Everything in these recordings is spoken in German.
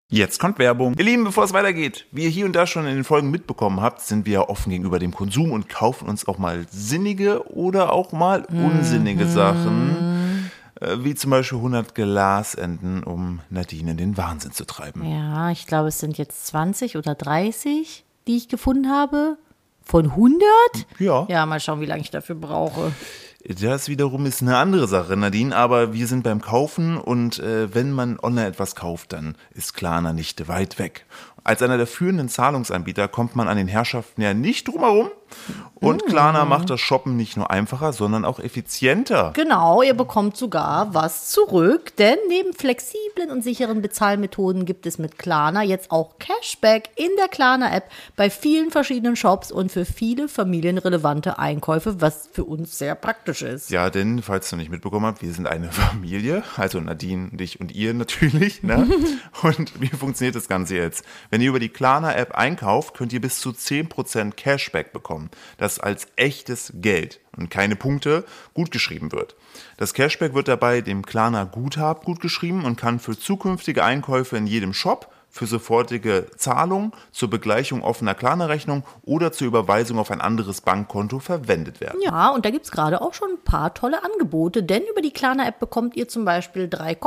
Jetzt kommt Werbung. Ihr Lieben, bevor es weitergeht, wie ihr hier und da schon in den Folgen mitbekommen habt, sind wir ja offen gegenüber dem Konsum und kaufen uns auch mal sinnige oder auch mal unsinnige Sachen, wie zum Beispiel 100 Glasenten, um Nadine in den Wahnsinn zu treiben. Ja, ich glaube, es sind jetzt 20 oder 30, die ich gefunden habe. Von 100? Ja. Ja, mal schauen, wie lange ich dafür brauche. Das wiederum ist eine andere Sache, Nadine, aber wir sind beim Kaufen und wenn man online etwas kauft, dann ist Klarna nicht weit weg. Als einer der führenden Zahlungsanbieter kommt man an den Herrschaften ja nicht drum herum. Und Klarna macht das Shoppen nicht nur einfacher, sondern auch effizienter. Genau, ihr bekommt sogar was zurück, denn neben flexiblen und sicheren Bezahlmethoden gibt es mit Klarna jetzt auch Cashback in der Klarna-App bei vielen verschiedenen Shops und für viele familienrelevante Einkäufe, was für uns sehr praktisch ist. Ja, denn, falls du nicht mitbekommen habt, wir sind eine Familie, also Nadine, dich und ihr natürlich. Ne? Und wie funktioniert das Ganze jetzt? Wenn ihr über die Klarna-App einkauft, könnt ihr bis zu 10% Cashback bekommen, das als echtes Geld und keine Punkte gutgeschrieben wird. Das Cashback wird dabei dem Klarna Guthaben gutgeschrieben und kann für zukünftige Einkäufe in jedem Shop, für sofortige Zahlung, zur Begleichung offener Klarna-Rechnung oder zur Überweisung auf ein anderes Bankkonto verwendet werden. Ja, und da gibt es gerade auch schon ein paar tolle Angebote, denn über die Klarna-App bekommt ihr zum Beispiel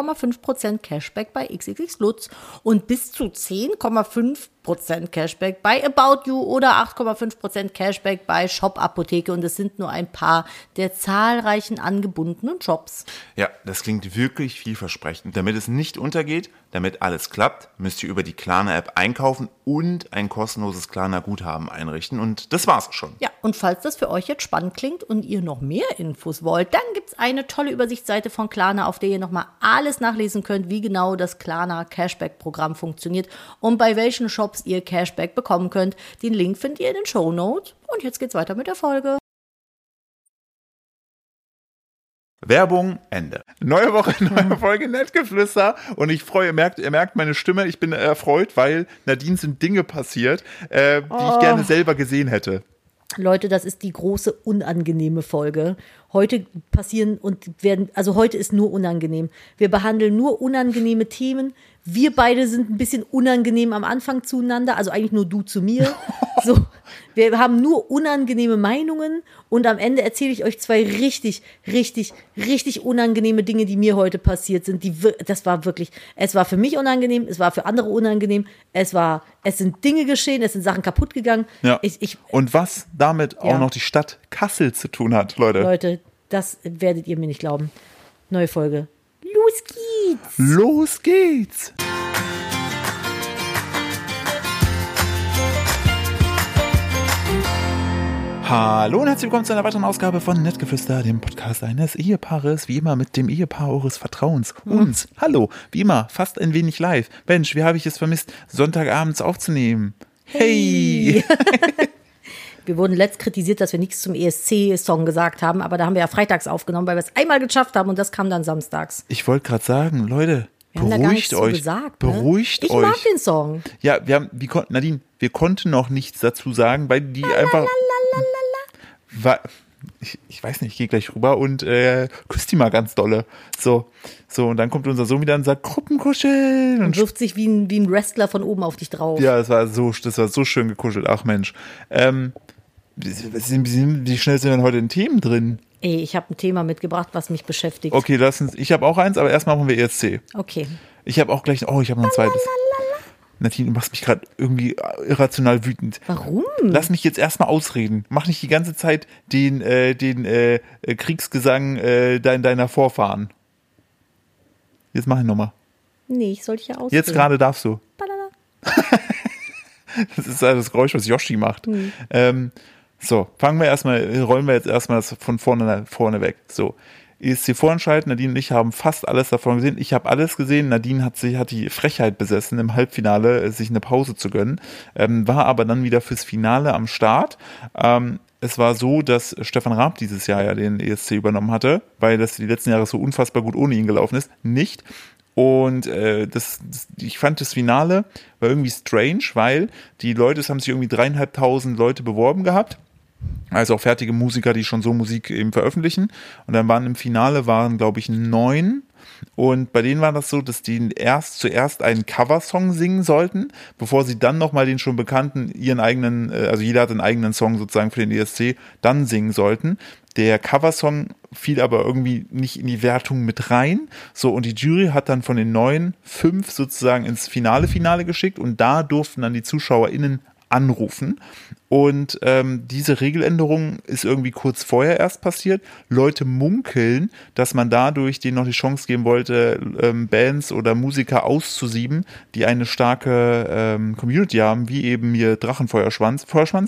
3,5% Cashback bei XXX Lutz und bis zu 10,5% Cashback bei About You oder 8,5% Cashback bei Shop Apotheke und es sind nur ein paar der zahlreichen angebundenen Shops. Ja, das klingt wirklich vielversprechend. Damit es nicht untergeht, damit alles klappt, müsst ihr über die Klarna-App einkaufen und ein kostenloses Klarna-Guthaben einrichten und das war's schon. Ja, und falls das für euch jetzt spannend klingt und ihr noch mehr Infos wollt, dann gibt's eine tolle Übersichtsseite von Klarna, auf der ihr nochmal alles nachlesen könnt, wie genau das Klarna Cashback-Programm funktioniert und bei welchen Shops ihr Cashback bekommen könnt. Den Link findet ihr in den Shownotes. Und jetzt geht's weiter mit der Folge. Werbung, Ende. Neue Woche, neue Folge Nettgeflüster und ich freue, ihr merkt meine Stimme, ich bin erfreut, weil Nadine sind Dinge passiert, die ich gerne selber gesehen hätte. Leute, das ist die große unangenehme Folge. Heute passieren und werden, also heute ist nur unangenehm. Wir behandeln nur unangenehme Themen. Wir beide sind ein bisschen unangenehm am Anfang zueinander, also eigentlich nur du zu mir. So, wir haben nur unangenehme Meinungen und am Ende erzähle ich euch zwei richtig, richtig, richtig unangenehme Dinge, die mir heute passiert sind. Das war wirklich, es war für mich unangenehm, es war für andere unangenehm, es sind Dinge geschehen, es sind Sachen kaputt gegangen. Ja. Und was damit auch noch die Stadt Kassel zu tun hat, Leute. Leute, das werdet ihr mir nicht glauben. Neue Folge. Los geht's! Los geht's! Hallo und herzlich willkommen zu einer weiteren Ausgabe von Nettgeflüster, dem Podcast eines Ehepaares, wie immer mit dem Ehepaar eures Vertrauens, uns. Hallo, wie immer, fast ein wenig live. Mensch, wie habe ich es vermisst, Sonntagabends aufzunehmen. Hey! Wir wurden letzt kritisiert, dass wir nichts zum ESC-Song gesagt haben, aber da haben wir ja freitags aufgenommen, weil wir es einmal geschafft haben und das kam dann samstags. Ich wollte gerade sagen, Leute, wir haben da gar nichts euch. Gesagt, ne? Beruhigt euch. Ich mag den Song. Ja, Nadine, wir konnten noch nichts dazu sagen, weil die einfach... Ich weiß nicht, ich gehe gleich rüber und küsst die mal ganz dolle. So, und dann kommt unser Sohn wieder und sagt, Gruppenkuscheln. Und wirft sich wie ein Wrestler von oben auf dich drauf. Ja, das war so schön gekuschelt. Ach Mensch. Wie schnell sind denn heute in Themen drin? Ey, ich habe ein Thema mitgebracht, was mich beschäftigt. Okay, ich habe auch eins, aber erst machen wir ESC. Okay. Ich habe auch gleich, ich habe noch ein zweites. Nadine, du machst mich gerade irgendwie irrational wütend. Warum? Lass mich jetzt erstmal ausreden. Mach nicht die ganze Zeit den Kriegsgesang deiner Vorfahren. Jetzt mach ich nochmal. Nee, ich soll dich ja ausreden. Jetzt gerade darfst du. Balala. Das ist das Geräusch, was Yoshi macht. So, rollen wir jetzt erstmal das von vorne weg. So. ESC-Vorentscheid, Nadine und ich haben fast alles davon gesehen. Ich habe alles gesehen. Nadine hat die Frechheit besessen, im Halbfinale sich eine Pause zu gönnen, war aber dann wieder fürs Finale am Start. Es war so, dass Stefan Raab dieses Jahr ja den ESC übernommen hatte, weil das die letzten Jahre so unfassbar gut ohne ihn gelaufen ist. Nicht. Und ich fand das Finale war irgendwie strange, weil die Leute, es haben sich irgendwie 3.500 Leute beworben gehabt. Also auch fertige Musiker, die schon so Musik eben veröffentlichen. Und dann im Finale waren, glaube ich, 9 Und bei denen war das so, dass die zuerst einen Coversong singen sollten, bevor sie dann nochmal den schon bekannten, ihren eigenen, also jeder hat einen eigenen Song sozusagen für den ESC, dann singen sollten. Der Coversong fiel aber irgendwie nicht in die Wertung mit rein. So, und die Jury hat dann von den 9 5 sozusagen ins Finale geschickt und da durften dann die ZuschauerInnen anrufen. Und diese Regeländerung ist irgendwie kurz vorher erst passiert. Leute munkeln, dass man dadurch denen noch die Chance geben wollte, Bands oder Musiker auszusieben, die eine starke Community haben, wie eben hier Drachenfeuerschwanz,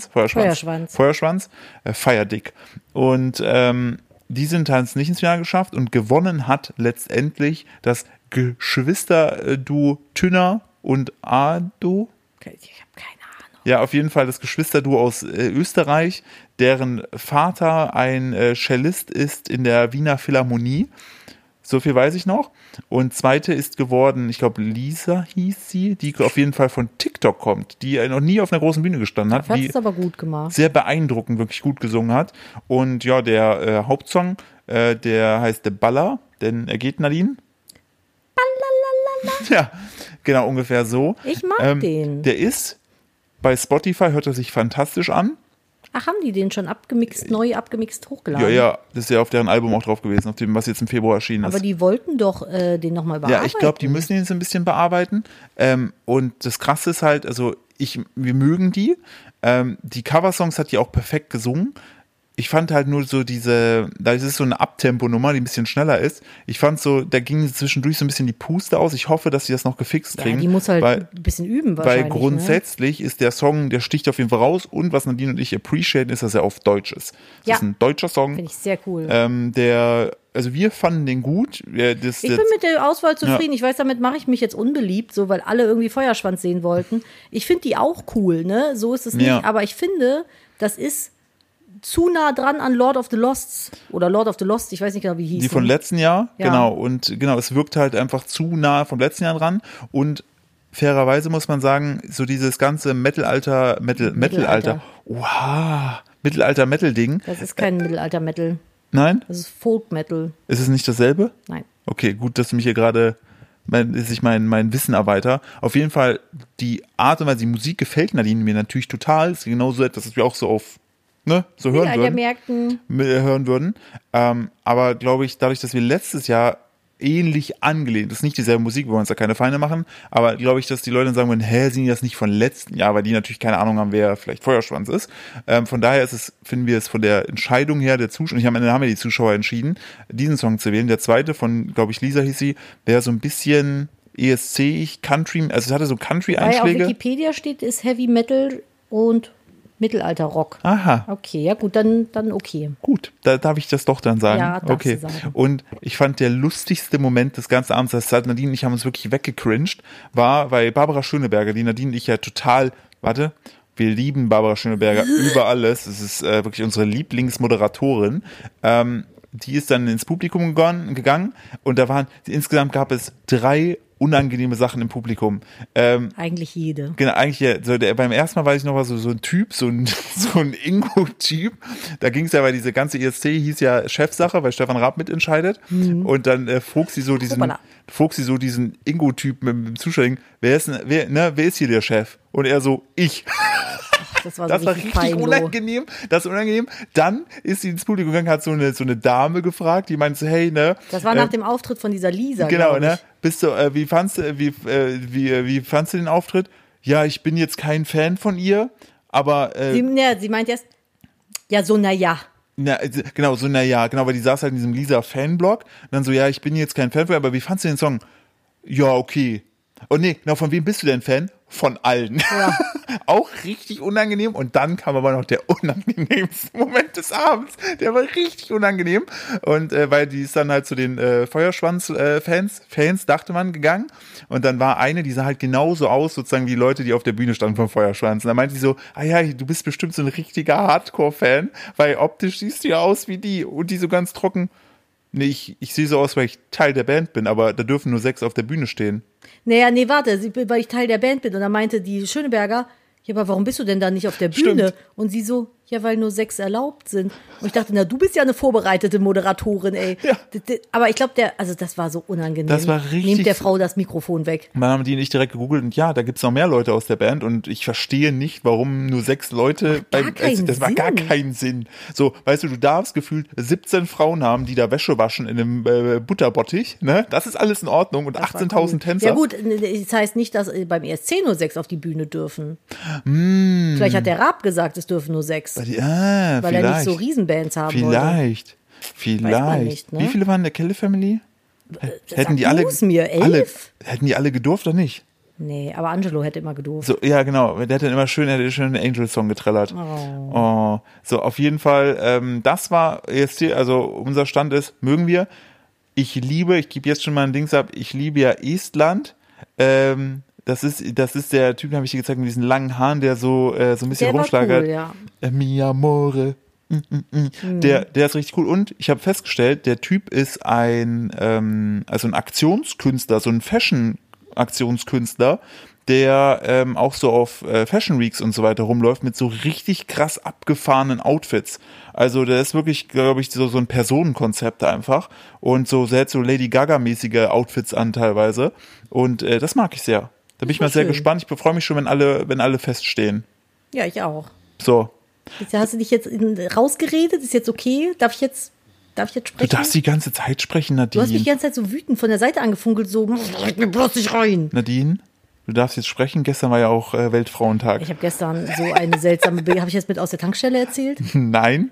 Firedick. Und die sind halt nicht ins Finale geschafft und gewonnen hat letztendlich das Geschwisterduo Tünner und Ado. Ich habe keine Ahnung. Ja, auf jeden Fall das Geschwisterduo aus Österreich, deren Vater ein Cellist ist in der Wiener Philharmonie. So viel weiß ich noch. Und zweite ist geworden, ich glaube Lisa hieß sie, die auf jeden Fall von TikTok kommt, die noch nie auf einer großen Bühne gestanden hat. Das die ist aber gut gemacht. Sehr beeindruckend, wirklich gut gesungen hat. Und ja, der Hauptsong, der heißt The Baller, denn er geht, Nadine? Ballalala. Ja, genau, ungefähr so. Ich mag den. Der ist bei Spotify, hört er sich fantastisch an. Ach, haben die den schon neu abgemixt hochgeladen? Ja, das ist ja auf deren Album auch drauf gewesen, auf dem, was jetzt im Februar erschienen ist. Aber die wollten doch den nochmal bearbeiten. Ja, ich glaube, die müssen ihn jetzt ein bisschen bearbeiten. Und das Krasse ist halt, also wir mögen die. Die Coversongs hat die auch perfekt gesungen. Ich fand halt nur so das ist so eine Abtempo-Nummer, die ein bisschen schneller ist. Ich fand so, da ging zwischendurch so ein bisschen die Puste aus. Ich hoffe, dass sie das noch gefixt kriegen. Ja, die muss halt ein bisschen üben wahrscheinlich. Weil grundsätzlich ist der Song, der sticht auf jeden Fall raus. Und was Nadine und ich appreciaten, ist, dass er auf Deutsch ist. Das ist ein deutscher Song. Finde ich sehr cool. Also wir fanden den gut. Ich bin mit der Auswahl zufrieden. Ja. Ich weiß, damit mache ich mich jetzt unbeliebt, so weil alle irgendwie Feuerschwanz sehen wollten. Ich finde die auch cool, ne? So ist es nicht. Aber ich finde, das ist zu nah dran an Lord of the Lost oder Lord of the Lost, ich weiß nicht genau, wie hieß. Die von letzten Jahr, ja. Genau. Und genau, es wirkt halt einfach zu nah vom letzten Jahr dran. Und fairerweise muss man sagen, so dieses ganze Mittelalter-Metal-Ding. Das ist kein Mittelalter-Metal. Nein? Das ist Folk-Metal. Ist es nicht dasselbe? Nein. Okay, gut, dass du mich hier gerade mein Wissen erweiter. Auf jeden Fall, die Art und Weise, die Musik gefällt Nadine mir natürlich total. Das ist genauso etwas, das wir auch so auf so hören würden. Aber glaube ich, dadurch, dass wir letztes Jahr ähnlich angelehnt, das ist nicht dieselbe Musik, wir wollen uns da keine Feinde machen, aber glaube ich, dass die Leute dann sagen würden, sind die das nicht von letzten Jahr, weil die natürlich keine Ahnung haben, wer vielleicht Feuerschwanz ist. Von daher finden wir es von der Entscheidung her der Zuschauer, am Ende haben ja die Zuschauer entschieden, diesen Song zu wählen. Der zweite von, glaube ich, Lisa hieß sie, wäre so ein bisschen ESC, Country, also es hatte so Country-Einschläge. Auf Wikipedia steht, ist Heavy Metal und Mittelalter-Rock. Aha. Okay, ja gut, dann okay. Gut, da darf ich das doch dann sagen. Ja, darfst du sagen. Und ich fand, der lustigste Moment des ganzen Abends, das hat Nadine und ich haben uns wirklich weggecringed, war bei Barbara Schöneberger, die Nadine und ich ja total, wir lieben Barbara Schöneberger über alles. Es ist wirklich unsere Lieblingsmoderatorin. Die ist dann ins Publikum gegangen und insgesamt gab es 3 unangenehme Sachen im Publikum. Eigentlich jede. Genau, eigentlich, beim ersten Mal weiß ich noch, war so ein Typ, so ein Ingo-Typ. Da ging es ja, weil diese ganze ESC hieß ja Chefsache, weil Stefan Raab mitentscheidet. Mhm. Und dann frug sie so diesen Ingo-Typ mit dem Zuschauer, wer ist hier der Chef? Und er so, ich. Das war richtig unangenehm. Das ist unangenehm. Dann ist sie ins Publikum gegangen, hat so eine Dame gefragt, die meinte so, hey, ne. Das war nach dem Auftritt von dieser Lisa, genau, ne. Bist du, wie fandst du den Auftritt? Ja, ich bin jetzt kein Fan von ihr, aber. Sie meint erst, ja, so, naja. Genau, weil die saß halt in diesem Lisa-Fanblog. Und dann so, ja, ich bin jetzt kein Fan von ihr, aber wie fandst du den Song? Ja, okay. Und von wem bist du denn Fan? Von allen. Ja. Auch richtig unangenehm. Und dann kam aber noch der unangenehmste Moment des Abends. Der war richtig unangenehm. Und weil die ist dann halt zu den Feuerschwanz-Fans, dachte man, gegangen. Und dann war eine, die sah halt genauso aus, sozusagen wie die Leute, die auf der Bühne standen vom Feuerschwanz. Und dann meinte sie so, du bist bestimmt so ein richtiger Hardcore-Fan, weil optisch siehst du ja aus wie die. Und die so ganz trocken. Nee, ich sehe so aus, weil ich Teil der Band bin, aber da dürfen nur 6 auf der Bühne stehen. Weil ich Teil der Band bin. Und dann meinte die Schöneberger, ja, aber warum bist du denn da nicht auf der Bühne? Stimmt. Und sie so, Ja, weil nur 6 erlaubt sind. Und ich dachte, na, du bist ja eine vorbereitete Moderatorin, ey. Ja. Aber ich glaube, das war so unangenehm. Das war richtig. Nehmt der Frau das Mikrofon weg. Dann haben die nicht direkt gegoogelt und ja, da gibt's noch mehr Leute aus der Band und ich verstehe nicht, warum nur 6 Leute das macht gar keinen Sinn. So, weißt du darfst gefühlt 17 Frauen haben, die da Wäsche waschen in einem Butterbottich, ne? Das ist alles in Ordnung und 18.000 Tänzer. Ja gut, das heißt nicht, dass beim ESC nur 6 auf die Bühne dürfen. Vielleicht hat der Raab gesagt, es dürfen nur 6. Weil er nicht so Riesenbands haben wollte. Vielleicht. Weiß man nicht, ne? Wie viele waren in der Kelly Family? Hätten die alle, mir, 11? Hätten die alle gedurft oder nicht? Nee, aber Angelo hätte immer gedurft. So, ja, genau. Der hat dann immer schön einen Angel-Song getrellert. Oh. So, auf jeden Fall, das war ESC, also unser Stand ist, mögen wir. Ich gebe jetzt schon mal ein Dings ab, ich liebe ja Estland. Das ist der Typ, den habe ich dir gezeigt, mit diesen langen Haaren, der so ein bisschen rumschlagert. Cool, ja. Mi amore. Der ist richtig cool. Und ich habe festgestellt, der Typ ist ein Aktionskünstler, so ein Fashion-Aktionskünstler, der auch so auf Fashion Weeks und so weiter rumläuft mit so richtig krass abgefahrenen Outfits. Also der ist wirklich, glaube ich, so ein Personenkonzept einfach. Und so sehr so Lady Gaga-mäßige Outfits an teilweise. Und das mag ich sehr. Da bin ich mal sehr gespannt. Ich freue mich schon, wenn alle feststehen. Ja, ich auch. So. Jetzt hast du dich jetzt rausgeredet? Ist jetzt okay? Darf ich jetzt sprechen? Du darfst die ganze Zeit sprechen, Nadine. Du hast mich die ganze Zeit so wütend von der Seite angefunkelt, so, rein mir bloß nicht rein. Nadine, du darfst jetzt sprechen. Gestern war ja auch Weltfrauentag. Ich habe gestern so eine seltsame habe ich jetzt mit aus der Tankstelle erzählt? Nein.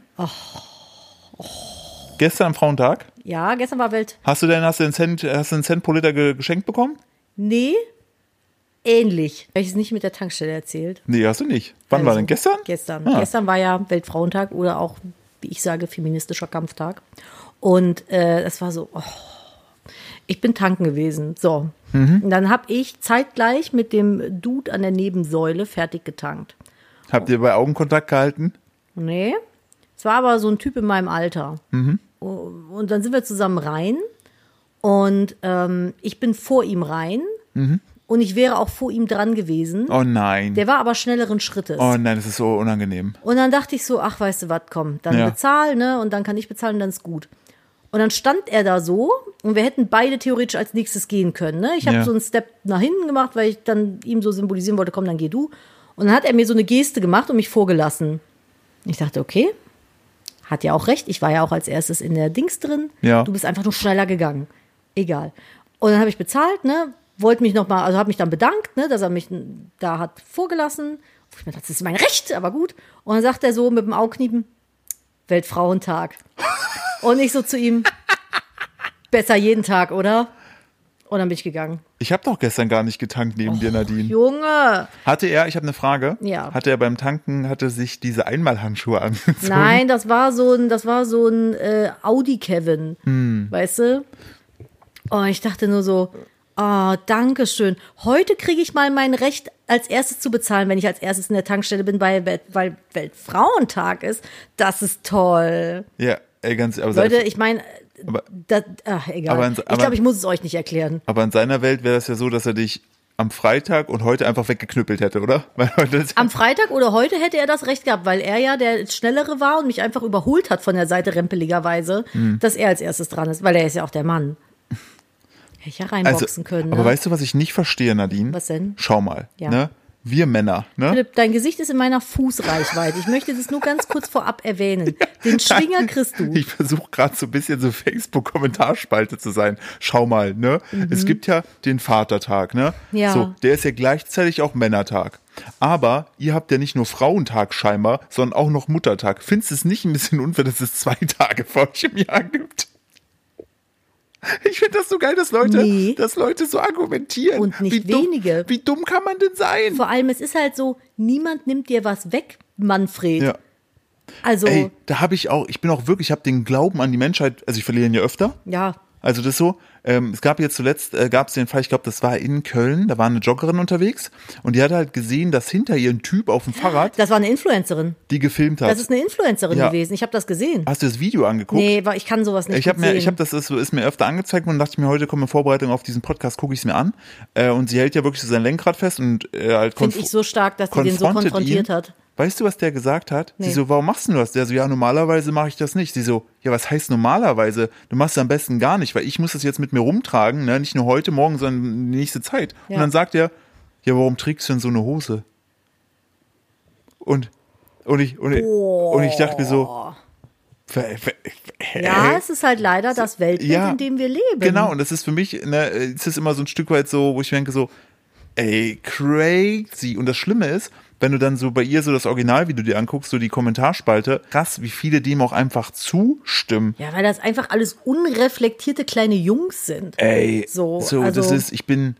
Gestern am Frauentag? Ja, gestern war Hast du einen Cent pro Liter geschenkt bekommen? Nee. Ähnlich. Habe ich es nicht mit der Tankstelle erzählt? Nee, hast du nicht. Wann war denn? Gestern? Gestern. Gestern war ja Weltfrauentag oder auch, wie ich sage, feministischer Kampftag. Und es war so, ich bin tanken gewesen. So. Und dann habe ich zeitgleich mit dem Dude an der Nebensäule fertig getankt. Habt ihr bei Augenkontakt gehalten? Nee. Es war aber so ein Typ in meinem Alter. Und dann sind wir zusammen rein. Und ich bin vor ihm rein. Und ich wäre auch vor ihm dran gewesen. Oh nein. Der war aber schnelleren Schrittes. Oh nein, das ist so unangenehm. Und dann dachte ich so, ach, weißt du was, komm, dann bezahl, ne? Und dann kann ich bezahlen und dann ist gut. Und dann stand er da so und wir hätten beide theoretisch als nächstes gehen können, ne? Ich habe so einen Step nach hinten gemacht, weil ich dann ihm so symbolisieren wollte, komm, dann geh du. Und dann hat er mir so eine Geste gemacht und mich vorgelassen. Ich dachte, okay, hat ja auch recht. Ich war ja auch als erstes in der Dings drin. Ja. Du bist einfach nur schneller gegangen. Egal. Und dann habe ich bezahlt, ne? Wollte mich nochmal, also habe mich dann bedankt, ne, dass er mich da hat vorgelassen. Ich mir dachte, das ist mein Recht, aber gut. Und dann sagt er so mit dem Augkniepen, Weltfrauentag. Und ich so zu ihm, besser jeden Tag, oder? Und dann bin ich gegangen. Ich habe doch gestern gar nicht getankt neben dir, Nadine. Junge! Ich habe eine Frage. Ja. Hatte er beim Tanken, sich diese Einmalhandschuhe angezogen? Nein, das war so ein Audi-Kevin, weißt du? Und ich dachte nur so, oh, danke schön. Heute kriege ich mal mein Recht, als erstes zu bezahlen, wenn ich als erstes in der Tankstelle bin, weil Weltfrauentag ist. Das ist toll. Ja, ey, aber Leute, ich meine, egal. Ich glaube, ich muss es euch nicht erklären. Aber in seiner Welt wäre es ja so, dass er dich am Freitag und heute einfach weggeknüppelt hätte, oder? Am Freitag oder heute hätte er das Recht gehabt, weil er ja der Schnellere war und mich einfach überholt hat von der Seite rempeligerweise, dass er als erstes dran ist, weil er ist ja auch der Mann. Hätte ich ja reinboxen können. Ne? Aber weißt du, was ich nicht verstehe, Nadine? Was denn? Schau mal, Ja. ne? Wir Männer, ne? Philipp, dein Gesicht ist in meiner Fußreichweite. Ich möchte das nur ganz kurz vorab erwähnen. Den Schwinger kriegst du. Ich versuche gerade so ein bisschen so Facebook-Kommentarspalte zu sein. Schau mal, ne? Es gibt ja den Vatertag, ne? Ja. So, der ist ja gleichzeitig auch Männertag. Aber ihr habt ja nicht nur Frauentag scheinbar, sondern auch noch Muttertag. Findest du es nicht ein bisschen unfair, dass es 2 Tage vor euch im Jahr gibt? Ich finde das so geil, dass Leute so argumentieren. Und nicht wenige. Wie dumm kann man denn sein? Vor allem, es ist halt so, niemand nimmt dir was weg, Manfred. Ja. Also. Ey, ich habe den Glauben an die Menschheit, also ich verliere ihn ja öfter. Ja. Also das ist so, es gab jetzt zuletzt, den Fall, ich glaube, das war in Köln, da war eine Joggerin unterwegs und die hat halt gesehen, dass hinter ihr ein Typ auf dem Fahrrad Das war eine Influencerin. die gefilmt hat. Das ist eine Influencerin gewesen. Ich habe das gesehen. Hast du das Video angeguckt? Nee, ich kann sowas nicht sehen. Das ist mir öfter angezeigt worden und dachte ich mir, heute kommt in Vorbereitung auf diesen Podcast, gucke ich es mir an. Und sie hält ja wirklich so sein Lenkrad fest und halt Finde ich so stark, dass sie den so konfrontiert hat. weißt du, was der gesagt hat? Nee. Sie so, warum machst du das? Der so, ja, normalerweise mache ich das nicht. Sie so, ja, was heißt normalerweise? Du machst es am besten gar nicht, weil ich muss das jetzt mit mir rumtragen, ne? Nicht nur heute, morgen, sondern die nächste Zeit. Ja. Und dann sagt er, ja, warum trägst du denn so eine Hose? Und ich dachte mir so, Ja, es ist halt leider das Weltbild, in dem wir leben. Genau, und das ist für mich, ne, es ist immer so ein Stück weit so, wo ich denke so, ey, crazy. Und das Schlimme ist, wenn du dann so bei ihr so das Originalvideo dir anguckst, so die Kommentarspalte, krass, wie viele dem auch einfach zustimmen. Ja, weil das einfach alles unreflektierte kleine Jungs sind. Ey, also, das ist, ich bin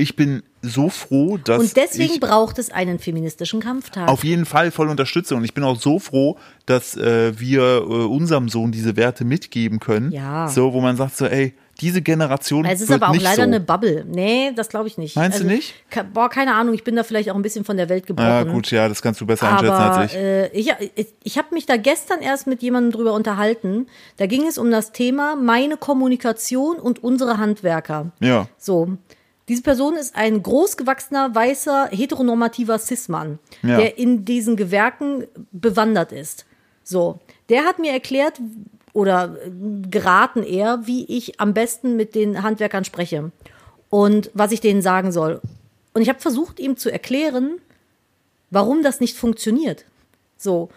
so froh, dass und deswegen ich braucht es einen feministischen Kampftag. auf jeden Fall voll unterstütze. Und ich bin auch so froh, dass wir unserem Sohn diese Werte mitgeben können. Ja. So, wo man sagt so, ey, diese Generation Es ist wird aber auch nicht leider so. eine Bubble. Nee, das glaube ich nicht. Meinst du nicht? Keine Ahnung, ich bin da vielleicht auch ein bisschen von der Welt gebrochen. Ja, gut, ja, das kannst du besser einschätzen Aber als ich. ich habe mich da gestern erst mit jemandem drüber unterhalten. Da ging es um das Thema meine Kommunikation und unsere Handwerker. Ja. So. Diese Person ist ein großgewachsener, weißer, heteronormativer Cis-Mann, Ja. der in diesen Gewerken bewandert ist. So. Der hat mir erklärt oder geraten eher, wie ich am besten mit den Handwerkern spreche und was ich denen sagen soll. Und ich habe versucht, ihm zu erklären, warum das nicht funktioniert. So.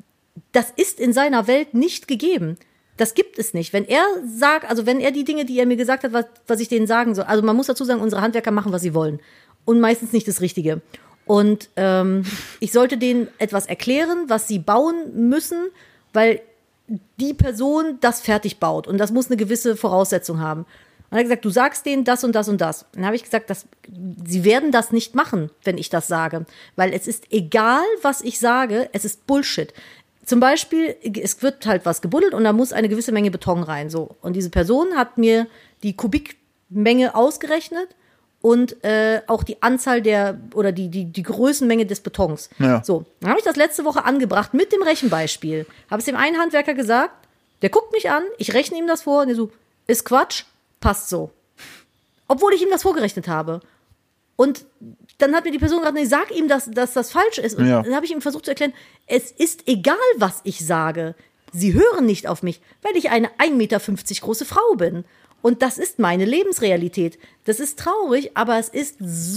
Das ist in seiner Welt nicht gegeben. Das gibt es nicht. Wenn er sagt, also wenn er die Dinge, die er mir gesagt hat, was ich denen sagen soll, also man muss dazu sagen, unsere Handwerker machen, was sie wollen. Und meistens nicht das Richtige. Und ich sollte denen etwas erklären, was sie bauen müssen, weil die Person das fertig baut. Und das muss eine gewisse Voraussetzung haben. Und er hat gesagt, du sagst denen das und das und das. Dann habe ich gesagt, sie werden das nicht machen, wenn ich das sage. Weil es ist egal, was ich sage, es ist Bullshit. Zum Beispiel, es wird halt was gebuddelt und da muss eine gewisse Menge Beton rein. So. Und diese Person hat mir die Kubikmenge ausgerechnet und auch die Anzahl oder die Größenmenge des Betons. Ja. So, dann habe ich das letzte Woche angebracht mit dem Rechenbeispiel. Habe es dem einen Handwerker gesagt, der guckt mich an, ich rechne ihm das vor und der so, ist Quatsch, passt so. Obwohl ich ihm das vorgerechnet habe. Und dann hat mir die Person gesagt, nee, sag ihm, dass das falsch ist. Und Ja. dann habe ich ihm versucht zu erklären, es ist egal, was ich sage. Sie hören nicht auf mich, weil ich eine 1,50 Meter große Frau bin. Und das ist meine Lebensrealität. Das ist traurig, aber es ist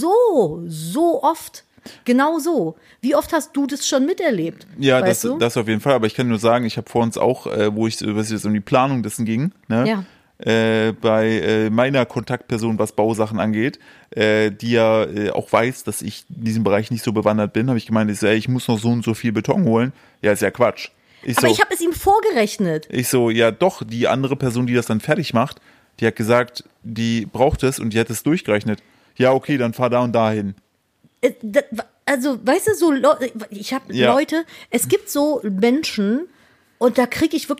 so oft genau so. Wie oft hast du das schon miterlebt? Ja, weißt du? das auf jeden Fall. Aber ich kann nur sagen, ich habe vor uns auch, wo es jetzt um die Planung dessen ging, ne? Ja. Bei meiner Kontaktperson, was Bausachen angeht, die ja auch weiß, dass ich in diesem Bereich nicht so bewandert bin, habe ich gemeint, ich muss noch so und so viel Beton holen. Ja, ist ja Quatsch. Aber ich habe es ihm vorgerechnet. Ich so, ja doch, die andere Person, die das dann fertig macht, die hat gesagt, die braucht es und die hat es durchgerechnet. Ja, okay, dann fahr da und da hin. Also, weißt du, ich habe Leute, es gibt so Menschen und da kriege ich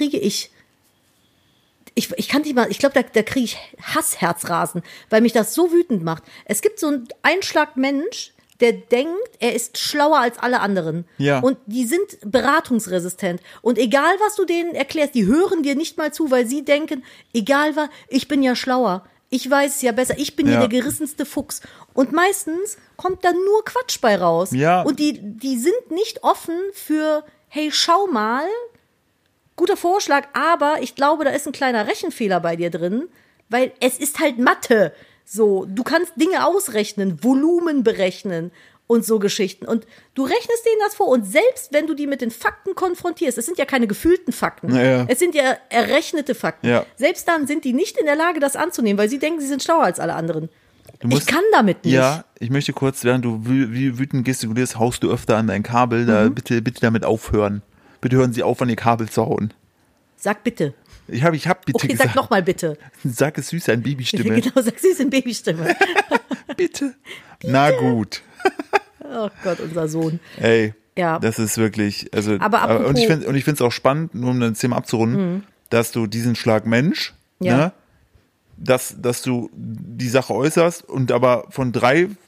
ich kann nicht mal, ich glaube, da kriege ich Hassherzrasen, weil mich das so wütend macht. Es gibt so einen Einschlagmensch, der denkt, er ist schlauer als alle anderen. Ja. Und die sind beratungsresistent. Und egal, was du denen erklärst, die hören dir nicht mal zu, weil sie denken, egal was, ich bin ja schlauer. Ich weiß es ja besser. Ich bin hier der gerissenste Fuchs. Und meistens kommt da nur Quatsch bei raus. Ja. Und die sind nicht offen für, hey, schau mal, guter Vorschlag, aber ich glaube, da ist ein kleiner Rechenfehler bei dir drin, weil es ist halt Mathe. So, du kannst Dinge ausrechnen, Volumen berechnen und so Geschichten. Und du rechnest denen das vor. Und selbst wenn du die mit den Fakten konfrontierst, es sind ja keine gefühlten Fakten, es sind ja errechnete Fakten. Ja. Selbst dann sind die nicht in der Lage, das anzunehmen, weil sie denken, sie sind schlauer als alle anderen. Ich kann damit nicht. Ja, ich möchte kurz, während du wütend gestikulierst, haust du öfter an dein Kabel, da bitte damit aufhören. Bitte hören Sie auf, an Ihr Kabel zu hauen. Sag bitte. Ich hab bitte okay, gesagt. Sag nochmal bitte. Sag es süß in Babystimme. Genau, sag süß in Babystimme. Bitte. Na gut. Oh Gott, unser Sohn. Ey, ja. Das ist wirklich, also, aber apropos, und ich finde es auch spannend, nur um das Thema abzurunden, dass du diesen Schlag Mensch, ne, dass du die Sache äußerst und aber von 3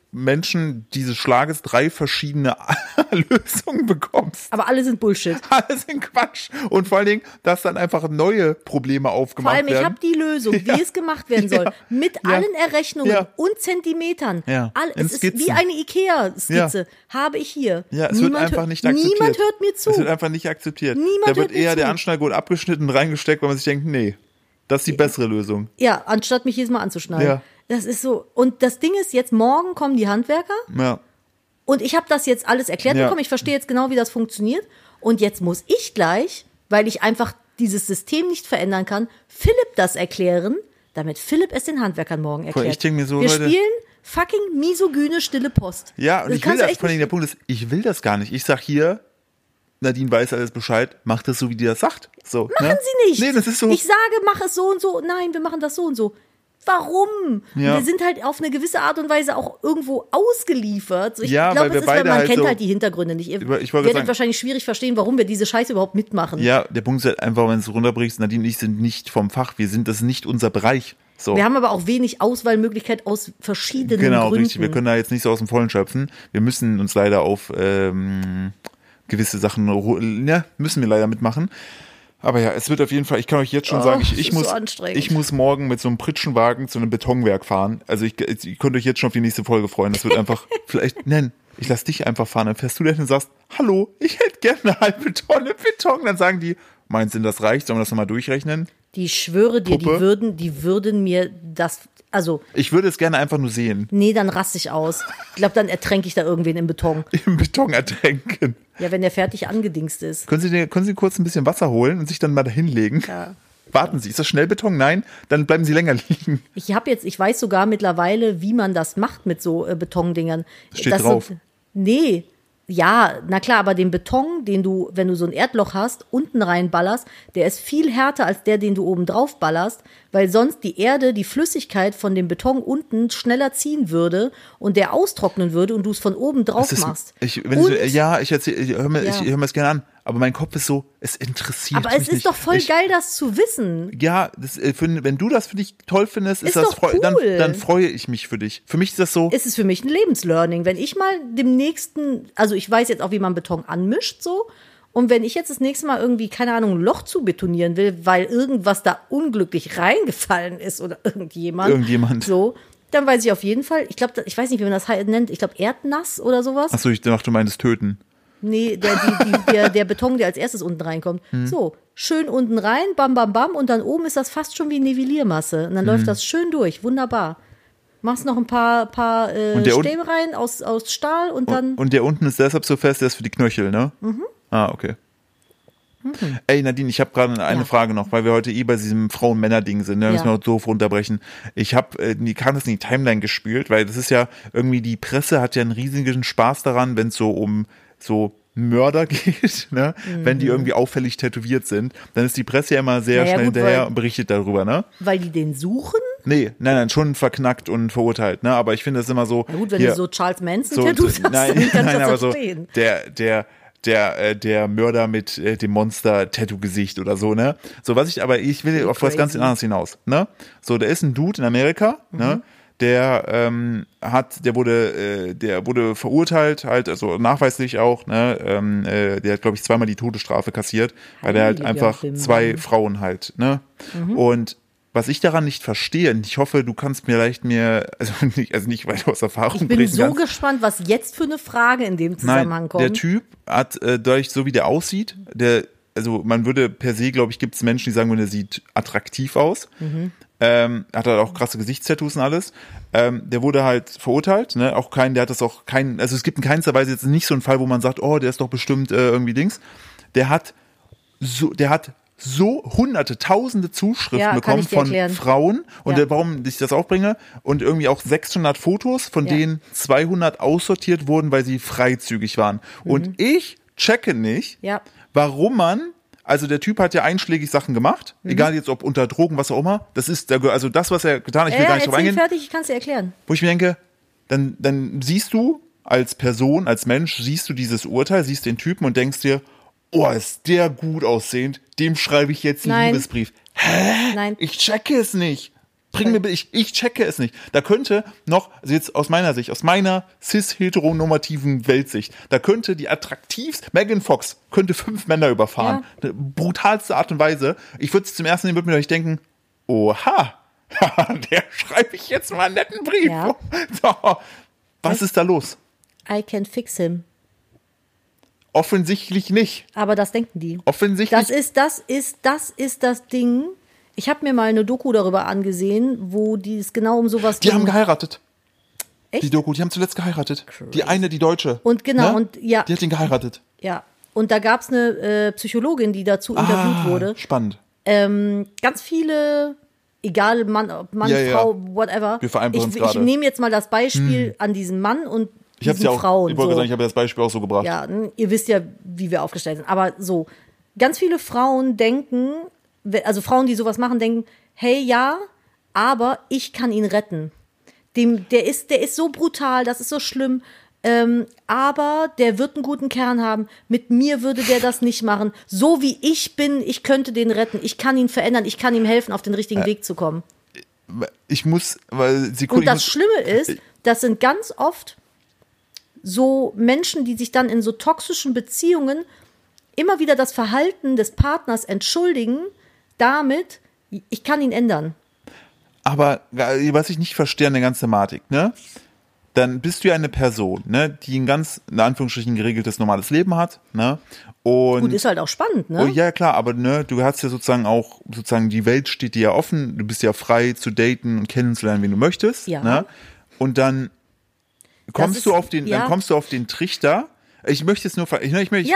Menschen dieses Schlages 3 verschiedene Lösungen bekommst. Aber alle sind Bullshit. Alles in Quatsch. Und vor allen Dingen, dass dann einfach neue Probleme aufgemacht werden. Vor allem, ich habe die Lösung, wie es gemacht werden soll. Mit allen Errechnungen und Zentimetern. Ja. Es ist wie eine Ikea-Skizze. Habe ich hier. Ja, es wird einfach nicht akzeptiert. Niemand hört mir zu. Es wird einfach nicht akzeptiert. Niemand da wird hört mir eher zu. der Anschnallgurt abgeschnitten und reingesteckt, weil man sich denkt, nee, das ist die bessere Lösung. Ja, anstatt mich jedes Mal anzuschneiden. Ja. Das ist so. Und das Ding ist jetzt, morgen kommen die Handwerker. Ja. Und ich habe das jetzt alles erklärt bekommen. Ich verstehe jetzt genau, wie das funktioniert. Und jetzt muss ich gleich, weil ich einfach dieses System nicht verändern kann, Philipp das erklären, damit Philipp es den Handwerkern morgen erklärt. Ich denke mir so, wir Leute, spielen fucking misogyne stille Post. Ja, und das ich will das, echt vor allem der Punkt ist, ich will das gar nicht. Ich sag hier, Nadine weiß alles Bescheid, macht das so, wie die das sagt. So, Machen Sie nicht. Nee, das ist so. Ich sage, mach es so und so. Nein, wir machen das so und so. Warum? Ja. Wir sind halt auf eine gewisse Art und Weise auch irgendwo ausgeliefert. So, ich Ja, glaube, weil wir es ist, weil beide man halt kennt so- halt die Hintergründe nicht. Ihr Ich wollte werdet sagen- wahrscheinlich schwierig verstehen, warum wir diese Scheiße überhaupt mitmachen. Ja, der Punkt ist halt einfach, wenn du es runterbrichst, Nadine und ich sind nicht vom Fach. Das ist nicht unser Bereich. So. Wir haben aber auch wenig Auswahlmöglichkeit aus verschiedenen Genau, Gründen. richtig. Wir können da jetzt nicht so aus dem Vollen schöpfen. Wir müssen uns leider auf gewisse Sachen, müssen wir leider mitmachen. Aber ja, es wird auf jeden Fall, ich kann euch jetzt schon sagen, das ich ist so anstrengend. ich muss morgen mit so einem Pritschenwagen zu einem Betonwerk fahren. Also ihr könnt euch jetzt schon auf die nächste Folge freuen. Das wird einfach, ich lass dich einfach fahren. Dann fährst du dahin und sagst, hallo, ich hätte gerne eine halbe Tonne Beton. Dann sagen die, meinst du, das reicht? Sollen wir das nochmal durchrechnen? Die schwöre dir, Puppe. die würden mir das, also, Ich würde es gerne einfach nur sehen. nee, dann raste ich aus. Ich glaube, dann ertränke ich da irgendwen im Beton. Im Beton ertränken. Ja, wenn der fertig angedingst ist. Können Sie kurz ein bisschen Wasser holen und sich dann mal dahin legen? Ja. Warten Sie, ist das Schnellbeton? Nein, dann bleiben Sie länger liegen. Ich weiß sogar mittlerweile, wie man das macht mit so Betondingern. Steht Das drauf. Nee. Ja, na klar, aber den Beton, den du, wenn du so ein Erdloch hast, unten reinballerst, der ist viel härter als der, den du oben drauf ballerst, weil sonst die Erde, die Flüssigkeit von dem Beton unten schneller ziehen würde und der austrocknen würde und du es von oben drauf machst. Ich höre mir das gerne an, aber mein Kopf ist so, es interessiert Aber mich es ist nicht. doch voll geil, das zu wissen. Ja, wenn du das für dich toll findest, Ist das doch cool. dann freue ich mich für dich. Für mich ist das so, Es ist für mich ein Lebenslearning. Wenn ich mal also ich weiß jetzt auch, wie man Beton anmischt so. Und wenn ich jetzt das nächste Mal irgendwie, keine Ahnung, ein Loch zu betonieren will, weil irgendwas da unglücklich reingefallen ist oder irgendjemand. So, dann weiß ich auf jeden Fall, ich glaube, ich weiß nicht, wie man das nennt, ich glaube Erdnass oder sowas. achso, ich dachte, du meintest töten. Nee, der Beton, der als erstes unten reinkommt. So, schön unten rein, bam, bam, bam. Und dann oben ist das fast schon wie Nivelliermasse. Und dann läuft das schön durch, wunderbar. Machst noch ein paar Stäbe rein aus Stahl und dann. Und der unten ist deshalb so fest, der ist für die Knöchel, ne? Ah, okay. Ey, Nadine, ich habe gerade eine Frage noch, weil wir heute bei diesem Frauen-Männer-Ding sind, ne? Müssen wir auch doof runterbrechen. Ich habe kam das in die Timeline gespielt, weil das ist ja irgendwie, die Presse hat ja einen riesigen Spaß daran, wenn es so um so Mörder geht, ne? Wenn die irgendwie auffällig tätowiert sind, dann ist die Presse ja immer sehr schnell hinterher und berichtet darüber, ne? Weil die den suchen? Nee, nein, schon verknackt und verurteilt, ne? Aber ich finde das immer so. Na gut, wenn hier, du so Charles Manson-Tattoos hast, nein, dann kannst du aber das so verstehen. der Mörder mit dem Monster-Tattoo-Gesicht oder so, ne? So, ich will auf was ganz anderes hinaus, ne? So, da ist ein Dude in Amerika, ne? Der wurde verurteilt, halt, also nachweislich auch, ne? Der hat, glaube ich, zweimal die Todesstrafe kassiert, weil der halt Heiliger einfach Bimbam. 2 Frauen halt, ne? Und was ich daran nicht verstehe, und ich hoffe, du kannst also nicht, weil du aus Erfahrung Ich bin berichten so kannst. gespannt, was jetzt für eine Frage in dem Zusammenhang kommt. Der Typ hat, dadurch, so wie der aussieht, also man würde per se, glaube ich, gibt es Menschen, die sagen, der sieht attraktiv aus. Hat halt auch krasse Gesichtstattoos und alles. Der wurde halt verurteilt, ne? Also es gibt in keinster Weise jetzt nicht so einen Fall, wo man sagt, oh, der ist doch bestimmt irgendwie Dings. Der hat so hunderte, tausende Zuschriften bekommen von Frauen. Und warum ich das auch bringe, und irgendwie auch 600 Fotos, von denen 200 aussortiert wurden, weil sie freizügig waren. Und ich checke nicht, also der Typ hat ja einschlägig Sachen gemacht, egal jetzt ob unter Drogen, was auch immer. Das ist, also das, was er getan hat, ich will gar nicht drauf eingehen. Fertig, ich kann es dir erklären. Wo ich mir denke, dann siehst du als Person, als Mensch, siehst du dieses Urteil, siehst den Typen und denkst dir, oh, ist der gut aussehend, dem schreibe ich jetzt einen Liebesbrief. Hä? Nein. Ich checke es nicht. Bring mir, ich checke es nicht. Da könnte noch, also jetzt aus meiner Sicht, aus meiner cis-heteronormativen Weltsicht, da könnte die attraktivste, Megan Fox könnte 5 Männer überfahren. Ja. Brutalste Art und Weise. Ich würde es zum ersten Mal würde mir euch denken, oha, der schreibe ich jetzt mal einen netten Brief. Ja. So, was ist da los? I can fix him. Offensichtlich nicht. Aber das denken die. Offensichtlich. Das ist das Ding. Ich habe mir mal eine Doku darüber angesehen, wo die es genau um sowas Die haben geheiratet. Echt? Die Doku, die haben zuletzt geheiratet. Crazy. Die eine, die Deutsche. Und genau, ne? und ja. Die hat ihn geheiratet. Ja. Und da gab es eine Psychologin, die dazu interviewt wurde. Spannend. Ganz viele, egal Mann, Frau, whatever. Wir vereinbaren uns gerade. Ich nehme jetzt mal das Beispiel an diesen Mann und diesen Frauen. Ich wollte sagen, ich habe das Beispiel auch so gebracht. Ja, ihr wisst ja, wie wir aufgestellt sind. Aber so, ganz viele Frauen denken, also Frauen, die sowas machen, denken, hey, ja, aber ich kann ihn retten. Der ist so brutal, das ist so schlimm, aber der wird einen guten Kern haben. Mit mir würde der das nicht machen. So wie ich bin, ich könnte den retten. Ich kann ihn verändern, ich kann ihm helfen, auf den richtigen Weg zu kommen. Und das Schlimme ist, das sind ganz oft so Menschen, die sich dann in so toxischen Beziehungen immer wieder das Verhalten des Partners entschuldigen, damit, ich kann ihn ändern. Aber was ich nicht verstehe an der ganzen Thematik, ne? Dann bist du ja eine Person, ne, die ein ganz, in Anführungsstrichen, geregeltes, normales Leben hat, ne? Und gut, ist halt auch spannend, ne? Oh, ja, klar, aber ne, du hast ja sozusagen die Welt steht dir ja offen, du bist ja frei zu daten und kennenzulernen, wen du möchtest, ja. Ne? Und dann kommst du auf den Trichter. Ich möchte es nur verstehen.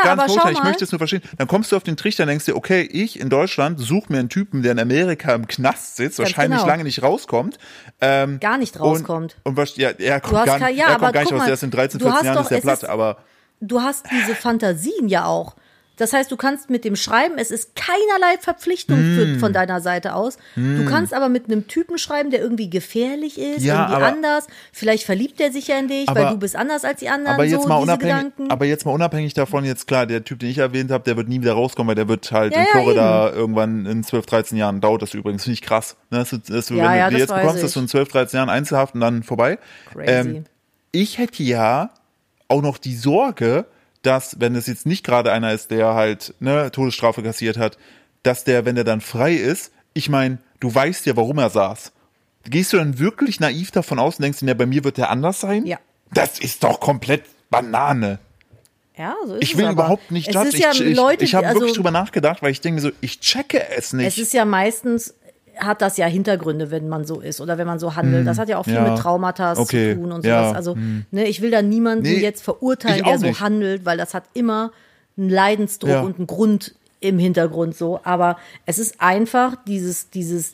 Dann kommst du auf den Trichter und denkst dir, okay, ich in Deutschland suche mir einen Typen, der in Amerika im Knast sitzt, ganz wahrscheinlich lange nicht rauskommt. Gar nicht rauskommt. Er kommt gar nicht raus, der ist in 13, 14 Jahren ist der platt, aber du hast diese Fantasien ja auch. Das heißt, du kannst mit dem schreiben, es ist keinerlei Verpflichtung von deiner Seite aus. Du kannst aber mit einem Typen schreiben, der irgendwie gefährlich ist, irgendwie anders. Vielleicht verliebt er sich ja in dich, weil du bist anders als die anderen. Aber jetzt mal unabhängig davon, jetzt klar, der Typ, den ich erwähnt habe, der wird nie wieder rauskommen, weil der wird halt in Florida irgendwann in 12, 13 Jahren, dauert das übrigens, finde ich krass. Ne? Wenn du die jetzt bekommst, dass du in 12, 13 Jahren Einzelhaft und dann vorbei. Crazy. Ich hätte ja auch noch die Sorge, dass, wenn es jetzt nicht gerade einer ist, der halt Todesstrafe kassiert hat, dass der, wenn der dann frei ist, ich meine, du weißt ja, warum er saß. Gehst du dann wirklich naiv davon aus und denkst dir, bei mir wird der anders sein? Ja. Das ist doch komplett Banane. Ja, so ist ich will es überhaupt nicht judgen. Ich habe wirklich drüber nachgedacht, weil ich denke mir so, ich checke es nicht. Es ist ja meistens, hat das ja Hintergründe, wenn man so ist oder wenn man so handelt. Das hat ja auch viel mit Traumata zu tun und sowas. Also ich will da niemanden jetzt verurteilen, der so handelt, weil das hat immer einen Leidensdruck und einen Grund im Hintergrund so. Aber es ist einfach dieses,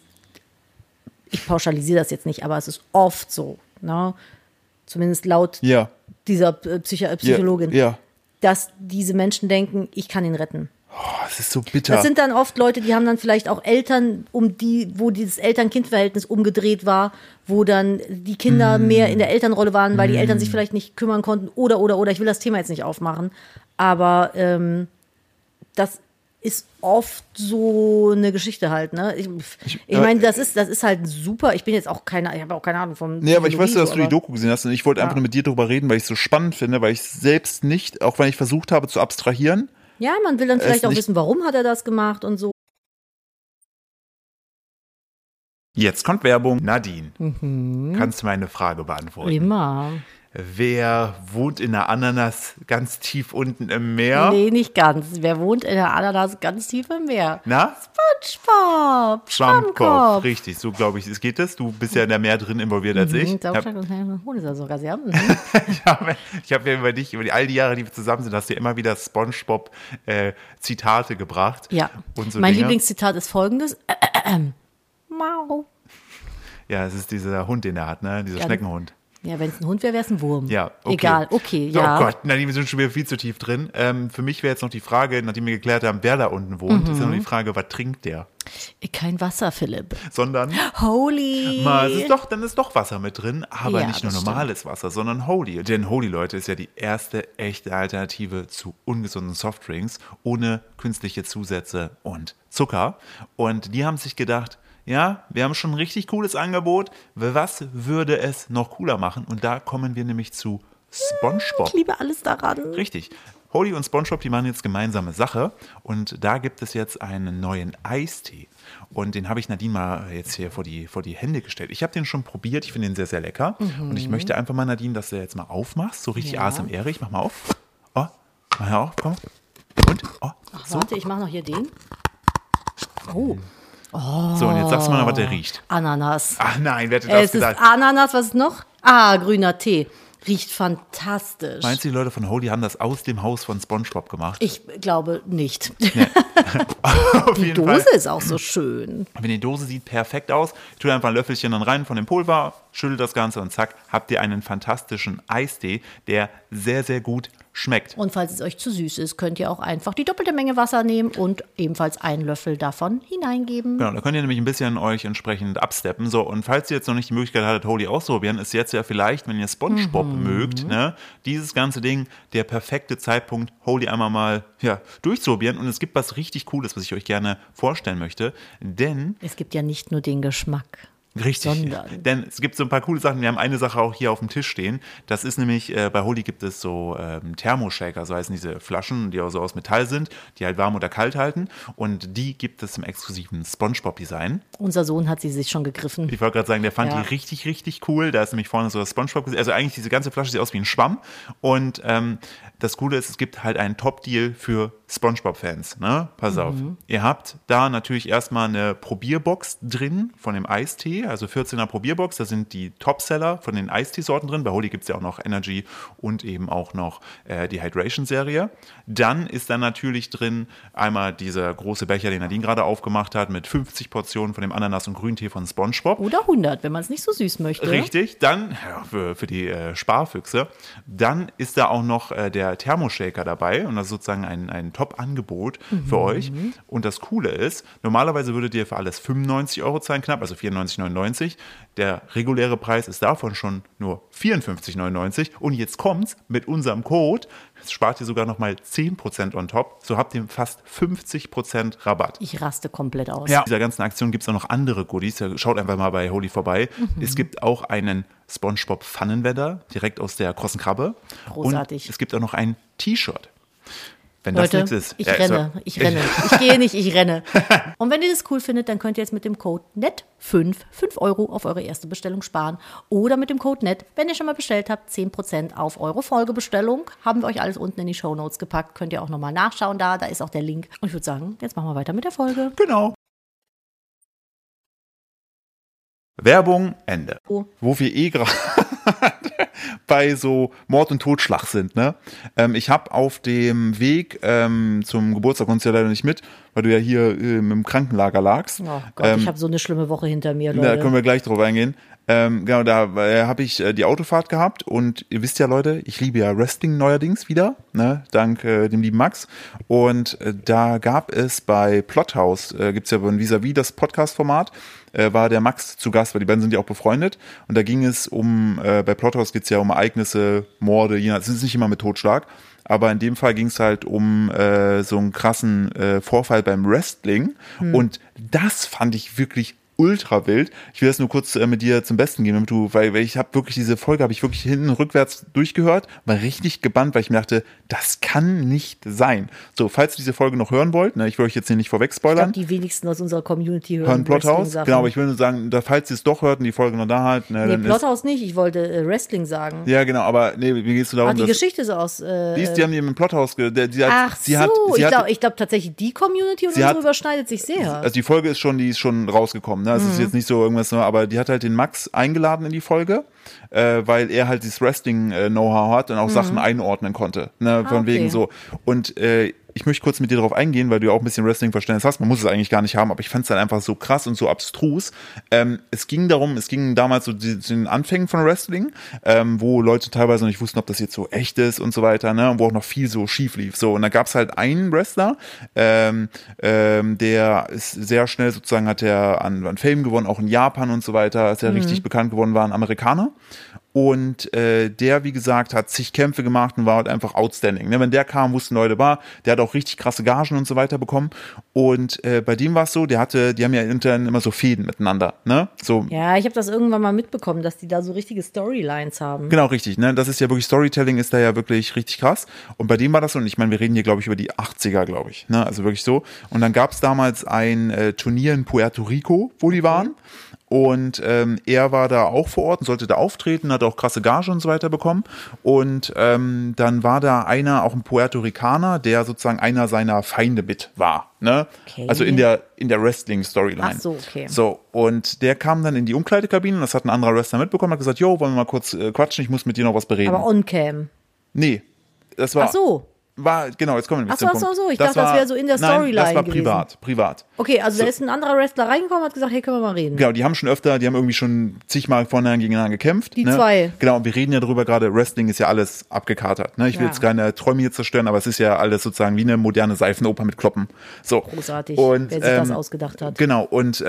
ich pauschalisiere das jetzt nicht, aber es ist oft so, ne? Zumindest laut dieser Psychologin, dass diese Menschen denken, ich kann ihn retten. Oh, es ist so bitter. Das sind dann oft Leute, die haben dann vielleicht auch Eltern, wo dieses Eltern-Kind-Verhältnis umgedreht war, wo dann die Kinder mehr in der Elternrolle waren, weil die Eltern sich vielleicht nicht kümmern konnten oder. Ich will das Thema jetzt nicht aufmachen. Aber das ist oft so eine Geschichte halt, ne? Ich meine, das ist halt super. Ich habe auch keine Ahnung vom. Nee, aber ich weiß, dass du die Doku gesehen hast und ich wollte einfach nur mit dir darüber reden, weil ich es so spannend finde, weil ich selbst nicht, auch wenn ich versucht habe zu abstrahieren. Ja, man will dann vielleicht auch wissen, warum hat er das gemacht und so. Jetzt kommt Werbung. Nadine, kannst du meine Frage beantworten? Immer. Wer wohnt in der Ananas ganz tief unten im Meer? Nee, nicht ganz. Wer wohnt in der Ananas ganz tief im Meer? Na? SpongeBob. Schwammkopf. Richtig, so glaube ich, es geht es. Du bist ja in der mehr drin involviert als ich. Ich habe ja über dich, über all die Jahre, die wir zusammen sind, hast du ja immer wieder SpongeBob Zitate gebracht. Ja, und so mein Dinge. Lieblingszitat ist folgendes. Mau. Ja, es ist dieser Hund, den er hat, ne? Dieser Schneckenhund. Ja, wenn es ein Hund wäre, wäre es ein Wurm. Ja, okay. Egal, okay, ja. Oh Gott, Nadine, wir sind schon wieder viel zu tief drin. Für mich wäre jetzt noch die Frage, nachdem wir geklärt haben, wer da unten wohnt, ist ja noch die Frage, was trinkt der? Kein Wasser, Philipp. Sondern? Holy. Dann ist doch Wasser mit drin, aber nicht nur normales Wasser, sondern Holy. Denn Holy, Leute, ist ja die erste echte Alternative zu ungesunden Softdrinks ohne künstliche Zusätze und Zucker. Und die haben sich gedacht, ja, wir haben schon ein richtig cooles Angebot. Was würde es noch cooler machen? Und da kommen wir nämlich zu SpongeBob. Ich liebe alles daran. Richtig. Holy und SpongeBob, die machen jetzt gemeinsame Sache. Und da gibt es jetzt einen neuen Eistee. Und den habe ich Nadine mal jetzt hier vor die Hände gestellt. Ich habe den schon probiert. Ich finde den sehr, sehr lecker. Und ich möchte einfach mal, Nadine, dass du jetzt mal aufmachst. So richtig ASMR. Ich mach mal auf. Oh, mach auf, komm. Und? Oh, Ach, so. Warte, ich mache noch hier den. Oh. So, und jetzt sagst du mal, was der riecht. Ananas. Ach nein, wer hätte das Es gedacht? ist Ananas, was ist noch? Grüner Tee. Riecht fantastisch. Meinst du, die Leute von Holy haben das aus dem Haus von SpongeBob gemacht? Ich glaube nicht. Die Dose ist auch so schön. Wenn die Dose sieht perfekt aus, tut einfach ein Löffelchen dann rein von dem Pulver, schüttelt das Ganze und zack, habt ihr einen fantastischen Eistee, der sehr, sehr gut schmeckt. Und falls es euch zu süß ist, könnt ihr auch einfach die doppelte Menge Wasser nehmen und ebenfalls einen Löffel davon hineingeben. Genau, da könnt ihr nämlich ein bisschen euch entsprechend absteppen. So, und falls ihr jetzt noch nicht die Möglichkeit hattet, Holy auszuprobieren, ist jetzt ja vielleicht, wenn ihr SpongeBob mögt, ne, dieses ganze Ding der perfekte Zeitpunkt, Holy einmal mal durchzuprobieren. Und es gibt was richtig Cooles, was ich euch gerne vorstellen möchte, denn Es gibt ja nicht nur den Geschmack. richtig, Sondern. denn es gibt so ein paar coole Sachen. Wir haben eine Sache auch hier auf dem Tisch stehen. Das ist nämlich, bei Holy gibt es so Thermoshaker, so heißen diese Flaschen, die auch so aus Metall sind, die halt warm oder kalt halten. Und die gibt es im exklusiven SpongeBob-Design. Unser Sohn hat sie sich schon gegriffen. Ich wollte gerade sagen, der fand die richtig, richtig cool. Da ist nämlich vorne so das SpongeBob. Also eigentlich diese ganze Flasche sieht aus wie ein Schwamm. Und das Coole ist, es gibt halt einen Top-Deal für SpongeBob-Fans. Ne? Pass auf. Ihr habt da natürlich erstmal eine Probierbox drin von dem Eistee. Also 14er Probierbox. Da sind die Topseller von den Eistee-Sorten drin. Bei Holy gibt es ja auch noch Energy und eben auch noch die Hydration-Serie. Dann ist da natürlich drin einmal dieser große Becher, den Nadine gerade aufgemacht hat, mit 50 Portionen von dem Ananas- und Grüntee von SpongeBob. Oder 100, wenn man es nicht so süß möchte. Richtig, dann für die Sparfüchse, dann ist da auch noch der Thermoshaker dabei und das ist sozusagen ein Top-Angebot für euch. Und das Coole ist, normalerweise würdet ihr für alles 95 € zahlen knapp, also 94,99. Der reguläre Preis ist davon schon nur 54,99 und jetzt kommt's mit unserem Code, jetzt spart ihr sogar nochmal 10% on top, so habt ihr fast 50% Rabatt. Ich raste komplett aus. Ja. In dieser ganzen Aktion gibt es auch noch andere Goodies. Schaut einfach mal bei Holy vorbei. Es gibt auch einen SpongeBob Pfannenwedder, direkt aus der Krossen Krabbe. Großartig. Und es gibt auch noch ein T-Shirt. Wenn Leute, das nichts ist. ich renne. Ich gehe nicht, ich renne. Und wenn ihr das cool findet, dann könnt ihr jetzt mit dem Code NET5 5 € auf eure erste Bestellung sparen. Oder mit dem Code NET, wenn ihr schon mal bestellt habt, 10% auf eure Folgebestellung. Haben wir euch alles unten in die Shownotes gepackt. Könnt ihr auch nochmal nachschauen da ist auch der Link. Und ich würde sagen, jetzt machen wir weiter mit der Folge. Genau. Werbung, Ende. Oh. Wo wir gerade bei so Mord und Totschlag sind. Ne? Ich habe auf dem Weg zum Geburtstag, konntest du ja leider nicht mit, weil du ja hier im Krankenlager lagst. Oh Gott, ich habe so eine schlimme Woche hinter mir, Leute. Da können wir gleich drauf eingehen. Genau, da habe ich die Autofahrt gehabt und ihr wisst ja, Leute, ich liebe ja Wrestling neuerdings wieder, ne, dank dem lieben Max. Und da gab es bei Plothouse, gibt's ja von Vis-a-vis das Podcast-Format, war der Max zu Gast, weil die beiden sind ja auch befreundet. Und da ging es bei Plothouse geht's ja um Ereignisse, Morde, es ist nicht immer mit Totschlag. Aber in dem Fall ging es halt um so einen krassen Vorfall beim Wrestling. Und das fand ich wirklich ultra wild. Ich will das nur kurz mit dir zum Besten geben, damit weil ich habe wirklich diese Folge, habe ich wirklich hinten rückwärts durchgehört, war richtig gebannt, weil ich mir dachte, das kann nicht sein. So, falls ihr diese Folge noch hören wollt, ne, ich will euch jetzt hier nicht vorweg spoilern. Ich glaube, die wenigsten aus unserer Community hören Plothouse. Genau, aber ich will nur sagen, falls ihr es doch hört und die Folge noch da hat. Ne, nee, Plothouse nicht, ich wollte Wrestling sagen. Ja, genau, aber nee, wie gehst du darum? Die Geschichte so aus. Die haben die im Plothouse. Ich glaube tatsächlich, die Community und unsere überschneidet sich sehr. Also die Folge ist schon rausgekommen. Ne? Es ist jetzt nicht so irgendwas, aber die hat halt den Max eingeladen in die Folge, weil er halt dieses Wrestling-Know-how hat und auch Sachen einordnen konnte. Ne? Von wegen so. Und ich möchte kurz mit dir darauf eingehen, weil du ja auch ein bisschen Wrestling-Verständnis hast. Man muss es eigentlich gar nicht haben, aber ich fand es dann einfach so krass und so abstrus. Es ging damals so zu den Anfängen von Wrestling, wo Leute teilweise noch nicht wussten, ob das jetzt so echt ist und so weiter, ne? Und wo auch noch viel so schief lief. So, und da gab es halt einen Wrestler, der ist sehr schnell sozusagen, hat er an Fame gewonnen, auch in Japan und so weiter, ist er richtig bekannt geworden, war ein Amerikaner. Und der, wie gesagt, hat zig Kämpfe gemacht und war halt einfach outstanding. Ne? Wenn der kam, wussten Leute, der hat auch richtig krasse Gagen und so weiter bekommen. Und bei dem war es so, die haben ja intern immer so Fäden miteinander. Ne? So. Ja, ich habe das irgendwann mal mitbekommen, dass die da so richtige Storylines haben. Genau, richtig. Ne? Das ist ja wirklich, Storytelling ist da ja wirklich richtig krass. Und bei dem war das so, und ich meine, wir reden hier, glaube ich, über die 80er, glaube ich. Ne? Also wirklich so. Und dann gab es damals ein Turnier in Puerto Rico, wo die waren. Und er war da auch vor Ort und sollte da auftreten, hat auch krasse Gage und so weiter bekommen. Und dann war da einer, auch ein Puerto Ricaner, der sozusagen einer seiner Feinde mit war. Ne? Okay. Also in der Wrestling-Storyline. Ach so, okay. So, und der kam dann in die Umkleidekabine und das hat ein anderer Wrestler mitbekommen, hat gesagt, jo, wollen wir mal kurz quatschen, ich muss mit dir noch was bereden. Aber on-cam. Nee, das war... Ach so. Genau, jetzt kommen wir Ach so. Ich dachte, das wäre so in der Storyline das war gewesen. privat. Okay, also da ist ein anderer Wrestler reingekommen und hat gesagt, hey, können wir mal reden. Genau, die haben irgendwie schon zigmal vorne gegeneinander gekämpft. Die zwei. Genau, und wir reden ja darüber gerade, Wrestling ist ja alles abgekatert. Ne? Ich will jetzt keine Träume hier zerstören, aber es ist ja alles sozusagen wie eine moderne Seifenoper mit Kloppen. So. Großartig, und, wer sich das ausgedacht hat. Genau, und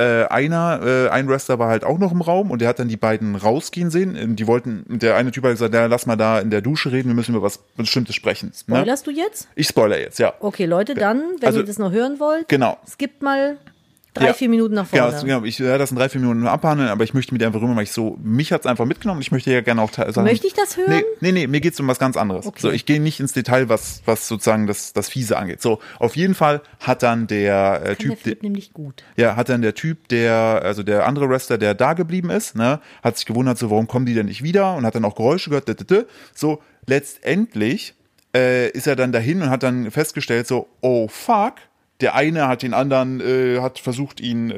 ein Wrestler war halt auch noch im Raum und der hat dann die beiden rausgehen sehen. Die wollten, der eine Typ hat gesagt, ja, lass mal da in der Dusche reden, wir müssen über was Bestimmtes sprechen. Spoilerst du jetzt? Ich spoilere jetzt, ja. Okay, Leute, dann, wenn ihr das noch hören wollt, skippt mal 3-4 Minuten nach vorne. Genau, ich werde das in 3-4 Minuten abhandeln, aber ich möchte mit dir einfach rüber, weil mich hat es einfach mitgenommen. Ich möchte ja gerne auch sagen. Möchte ich das hören? Nee, mir geht es um was ganz anderes. Okay. So, ich gehe nicht ins Detail, was sozusagen das Fiese angeht. So, auf jeden Fall hat dann der Typ, der nämlich gut. Ja, hat dann der Typ, der andere Wrestler, der da geblieben ist, ne, hat sich gewundert, so, warum kommen die denn nicht wieder, und hat dann auch Geräusche gehört, so, letztendlich ist er dann dahin und hat dann festgestellt, so, oh fuck, der eine hat den anderen, hat versucht, ihn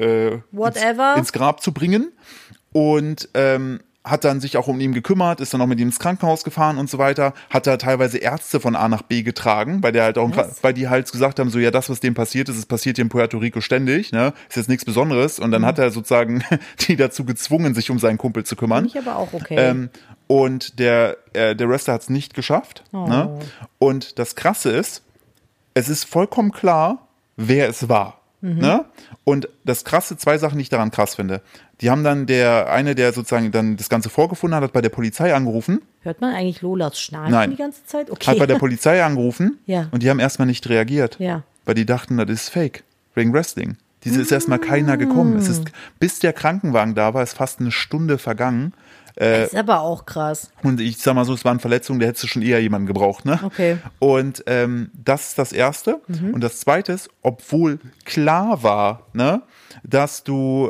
ins Grab zu bringen und hat dann sich auch um ihn gekümmert, ist dann auch mit ihm ins Krankenhaus gefahren und so weiter, hat da teilweise Ärzte von A nach B getragen, weil die halt gesagt haben, so, ja, das, was dem passiert ist, es passiert hier in Puerto Rico ständig, ne, ist jetzt nichts Besonderes, und dann hat er sozusagen die dazu gezwungen, sich um seinen Kumpel zu kümmern. Finde ich aber auch okay. Und der Wrestler hat es nicht geschafft. Oh. Ne? Und das Krasse ist, es ist vollkommen klar, wer es war. Ne? Und das Krasse, zwei Sachen, die ich daran krass finde. Die haben dann der sozusagen dann das Ganze vorgefunden hat bei der Polizei angerufen. Hört man eigentlich Lolas Schnarchen die ganze Zeit? Okay. Hat bei der Polizei angerufen ja. Und die haben erstmal nicht reagiert. Ja. Weil die dachten, das ist fake. Wegen Wrestling. Ist erstmal keiner gekommen. Bis der Krankenwagen da war, ist fast eine Stunde vergangen. Das ist aber auch krass. Und ich sag mal so, es waren Verletzungen, da hättest du schon eher jemanden gebraucht, ne? Okay. Und das ist das Erste. Und das Zweite ist, obwohl klar war, ne, dass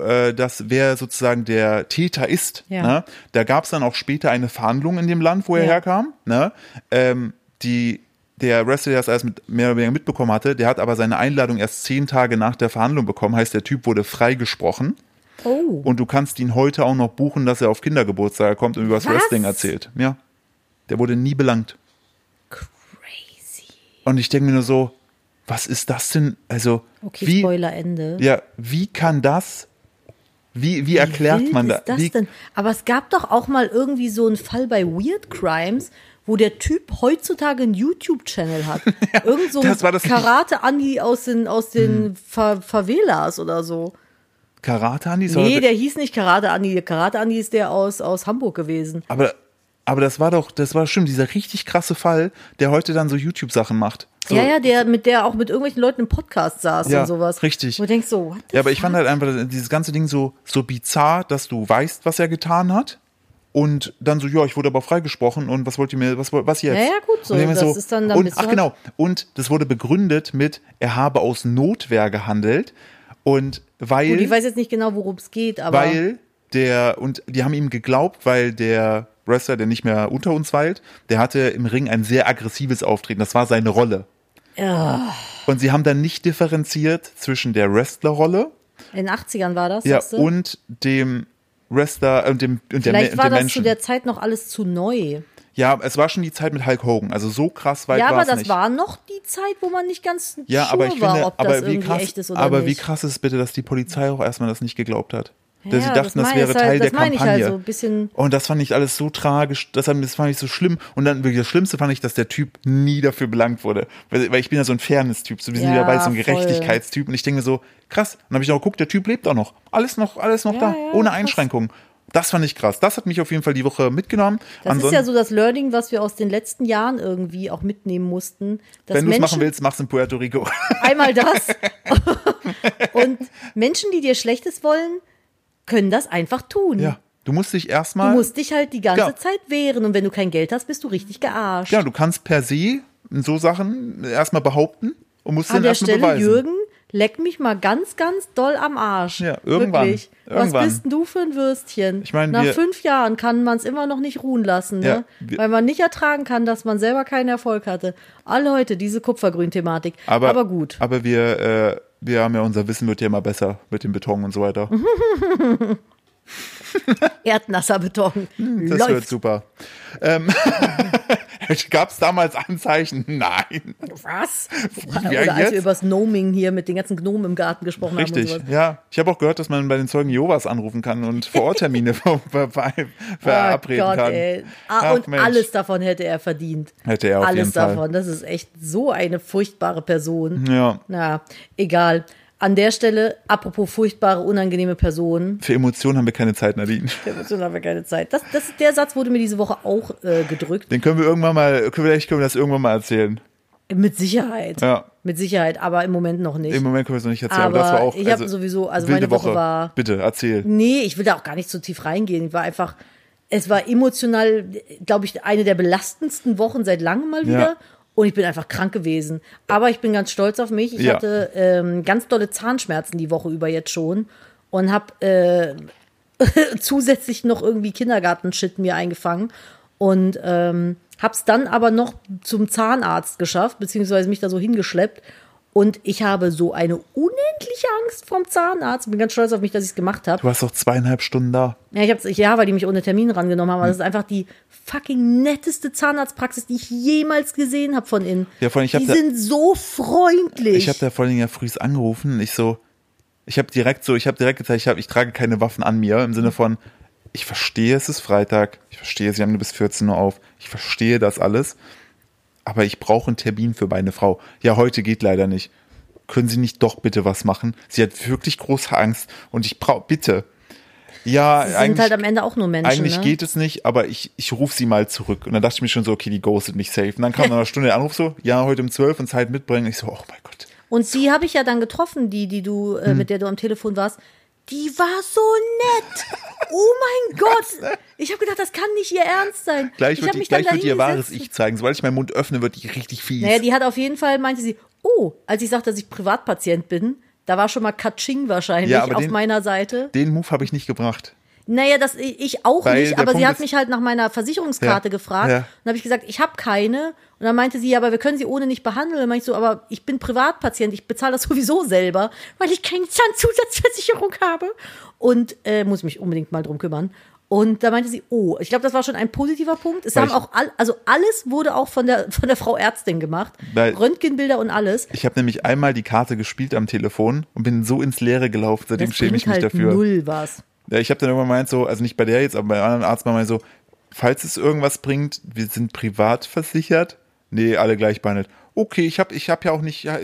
wer sozusagen der Täter ist, ne? Da gab es dann auch später eine Verhandlung in dem Land, wo er herkam, ne? Der Wrestler, der das alles mehr oder weniger mitbekommen hatte, der hat aber seine Einladung erst 10 Tage nach der Verhandlung bekommen. Heißt, der Typ wurde freigesprochen. Oh. Und du kannst ihn heute auch noch buchen, dass er auf Kindergeburtstage kommt und über das Wrestling erzählt. Ja. Der wurde nie belangt. Crazy. Und ich denke mir nur so, was ist das denn? Also, okay, Spoiler Ende. Ja, wie kann das? Wie erklärt man das? Was ist das denn? Aber es gab doch auch mal irgendwie so einen Fall bei Weird Crimes, wo der Typ heutzutage einen YouTube-Channel hat. Ja, irgend so ein Karate-Andi aus den Favelas oder so. Karate-Andi? Nee, der hieß nicht Karate-Andi. Karate-Andi ist der aus Hamburg gewesen. Aber das war stimmt, dieser richtig krasse Fall, der heute dann so YouTube-Sachen macht. So. Ja, der auch mit irgendwelchen Leuten im Podcast saß und sowas. Richtig. Wo du denkst so, what the Ja, aber ich fuck? fand halt einfach dieses ganze Ding so bizarr, dass du weißt, was er getan hat. Und dann so, ja, ich wurde aber freigesprochen und was wollt ihr mir, was jetzt? Ja, gut, so. Das so, ist dann genau. Und das wurde begründet mit, er habe aus Notwehr gehandelt. Und weil. Gut, ich weiß jetzt nicht genau, worum es geht, aber. Die haben ihm geglaubt, weil der Wrestler, der nicht mehr unter uns weilt, der hatte im Ring ein sehr aggressives Auftreten. Das war seine Rolle. Ja. Und sie haben dann nicht differenziert zwischen der Wrestlerrolle. In den 80ern war das, ja, und dem Wrestler und dem Vielleicht war dem das Menschen. zu der Zeit noch alles zu neu. Ja, es war schon die Zeit mit Hulk Hogan, also so krass weit war es nicht. Ja, aber das war noch die Zeit, wo man nicht ganz aber ich war, finde, ob das irgendwie echt ist oder nicht. Aber wie krass ist es bitte, dass die Polizei auch erstmal das nicht geglaubt hat? Ja, sie dachten, das wäre Teil der Kampagne. Halt so ein bisschen. Und das fand ich alles so tragisch, das fand ich so schlimm. Und dann wirklich das Schlimmste fand ich, dass der Typ nie dafür belangt wurde. Weil ich bin ja so ein Fairness-Typ, so wir sind ja beide so ein Gerechtigkeitstyp. Und ich denke mir so, krass. Und dann habe ich auch geguckt, der Typ lebt auch noch. Alles noch da, ohne Einschränkungen. Das fand ich krass. Das hat mich auf jeden Fall die Woche mitgenommen. Das ist ja so das Learning, was wir aus den letzten Jahren irgendwie auch mitnehmen mussten. Dass wenn du es machen willst, mach's in Puerto Rico. Einmal das. Und Menschen, die dir Schlechtes wollen, können das einfach tun. Ja. Du musst dich erstmal. Du musst dich halt die ganze Zeit wehren. Und wenn du kein Geld hast, bist du richtig gearscht. Ja, du kannst per se in so Sachen erstmal behaupten und musst dann erstmal erstmal beweisen. Jürgen, leck mich mal ganz, ganz doll am Arsch. Ja, irgendwann. Wirklich. Was bist denn du für ein Würstchen? Ich meine, nach 5 Jahren kann man es immer noch nicht ruhen lassen, ne? Ja, Weil man nicht ertragen kann, dass man selber keinen Erfolg hatte. Alle heute diese Kupfergrün-Thematik. Aber gut. Aber wir haben ja, unser Wissen wird ja immer besser mit dem Beton und so weiter. Erdnasser Beton. Das Läuft. wird super. Gab es damals Anzeichen? Nein. Was? Wie Oder als jetzt? wir über das Gnoming hier mit den ganzen Gnomen im Garten gesprochen haben. Richtig, Und sowas. ja. Ich habe auch gehört, dass man bei den Zeugen Jehovas anrufen kann und Vororttermine verabreden Gott, kann. ey. Ach, Und Mensch. alles davon hätte er verdient. Hätte er auf alles jeden Fall. davon. Das ist echt so eine furchtbare Person. Ja. Na, egal. An der Stelle, apropos furchtbare, unangenehme Personen. Für Emotionen haben wir keine Zeit, Nadine. Für Emotionen haben wir keine Zeit. Der Satz wurde mir diese Woche auch gedrückt. Den können wir irgendwann mal, vielleicht können wir das irgendwann mal erzählen. Mit Sicherheit. Ja. Mit Sicherheit, aber im Moment noch nicht. Im Moment können wir es noch nicht erzählen, aber aber das war auch ich habe sowieso, also wilde meine Woche war... Bitte, erzähl. Nee, ich will da auch gar nicht so tief reingehen. Es war emotional, glaube ich, eine der belastendsten Wochen seit langem mal wieder. Ja. Und ich bin einfach krank gewesen. Aber ich bin ganz stolz auf mich. Ich hatte ganz dolle Zahnschmerzen die Woche über jetzt schon. Und habe zusätzlich noch irgendwie Kindergarten-Shit mir eingefangen. Und habe es dann aber noch zum Zahnarzt geschafft, beziehungsweise mich da so hingeschleppt. Und ich habe so eine unendliche Angst vom Zahnarzt. Bin ganz stolz auf mich, dass ich es gemacht habe. Du warst doch 2,5 Stunden da. Ja, weil die mich ohne Termin rangenommen haben. Aber das ist einfach die fucking netteste Zahnarztpraxis, die ich jemals gesehen habe von innen. Ja, vor allem, die sind so freundlich. Ich habe da vor allem ja früh angerufen. Ich habe direkt gezeigt, ich trage keine Waffen an mir. Im Sinne von, ich verstehe, es ist Freitag. Ich verstehe, sie haben nur bis 14 Uhr auf. Ich verstehe das alles. Aber ich brauche einen Termin für meine Frau. Ja, heute geht leider nicht. Können Sie nicht doch bitte was machen? Sie hat wirklich große Angst und ich brauche, bitte. Ja, Sie sind halt am Ende auch nur Menschen. Eigentlich geht es nicht, aber ich rufe sie mal zurück. Und dann dachte ich mir schon so, okay, die ghostet mich safe. Und dann kam nach einer Stunde der Anruf so, ja, heute um 12 und Zeit mitbringen. Ich so, oh mein Gott. Und die habe ich ja dann getroffen, die du, mit der du am Telefon warst. Die war so nett. Oh mein Gott. Ich habe gedacht, das kann nicht ihr Ernst sein. Gleich wird ihr wahres hingesetzt. Ich zeigen. Sobald ich meinen Mund öffne, wird die richtig fies. Naja, die hat auf jeden Fall, meinte sie, als ich sagte, dass ich Privatpatient bin, da war schon mal Katsching wahrscheinlich auf meiner Seite. Den Move habe ich nicht gebracht. Naja, ich auch Weil nicht, der aber Punkt sie hat ist- mich halt nach meiner Versicherungskarte gefragt. Ja. Und dann habe ich gesagt, ich habe keine. Und dann meinte sie, ja, aber wir können sie ohne nicht behandeln. Dann meinte ich so, aber ich bin Privatpatient, ich bezahle das sowieso selber, weil ich keine Zahnzusatzversicherung habe. Und muss mich unbedingt mal drum kümmern. Und da meinte sie, ich glaube, das war schon ein positiver Punkt. Es Weil haben auch alles wurde auch von der Frau Ärztin gemacht. Weil- Röntgenbilder und alles. Ich habe nämlich einmal die Karte gespielt am Telefon und bin so ins Leere gelaufen, seitdem Das schäme ich mich bringt halt dafür. null was. Ja, ich habe dann irgendwann meint so, also nicht bei der jetzt, aber bei einem anderen Arzt mal meint so, falls es irgendwas bringt, wir sind privat versichert. Nee, alle gleich behandelt. Okay, ich hab ja auch nicht, ja,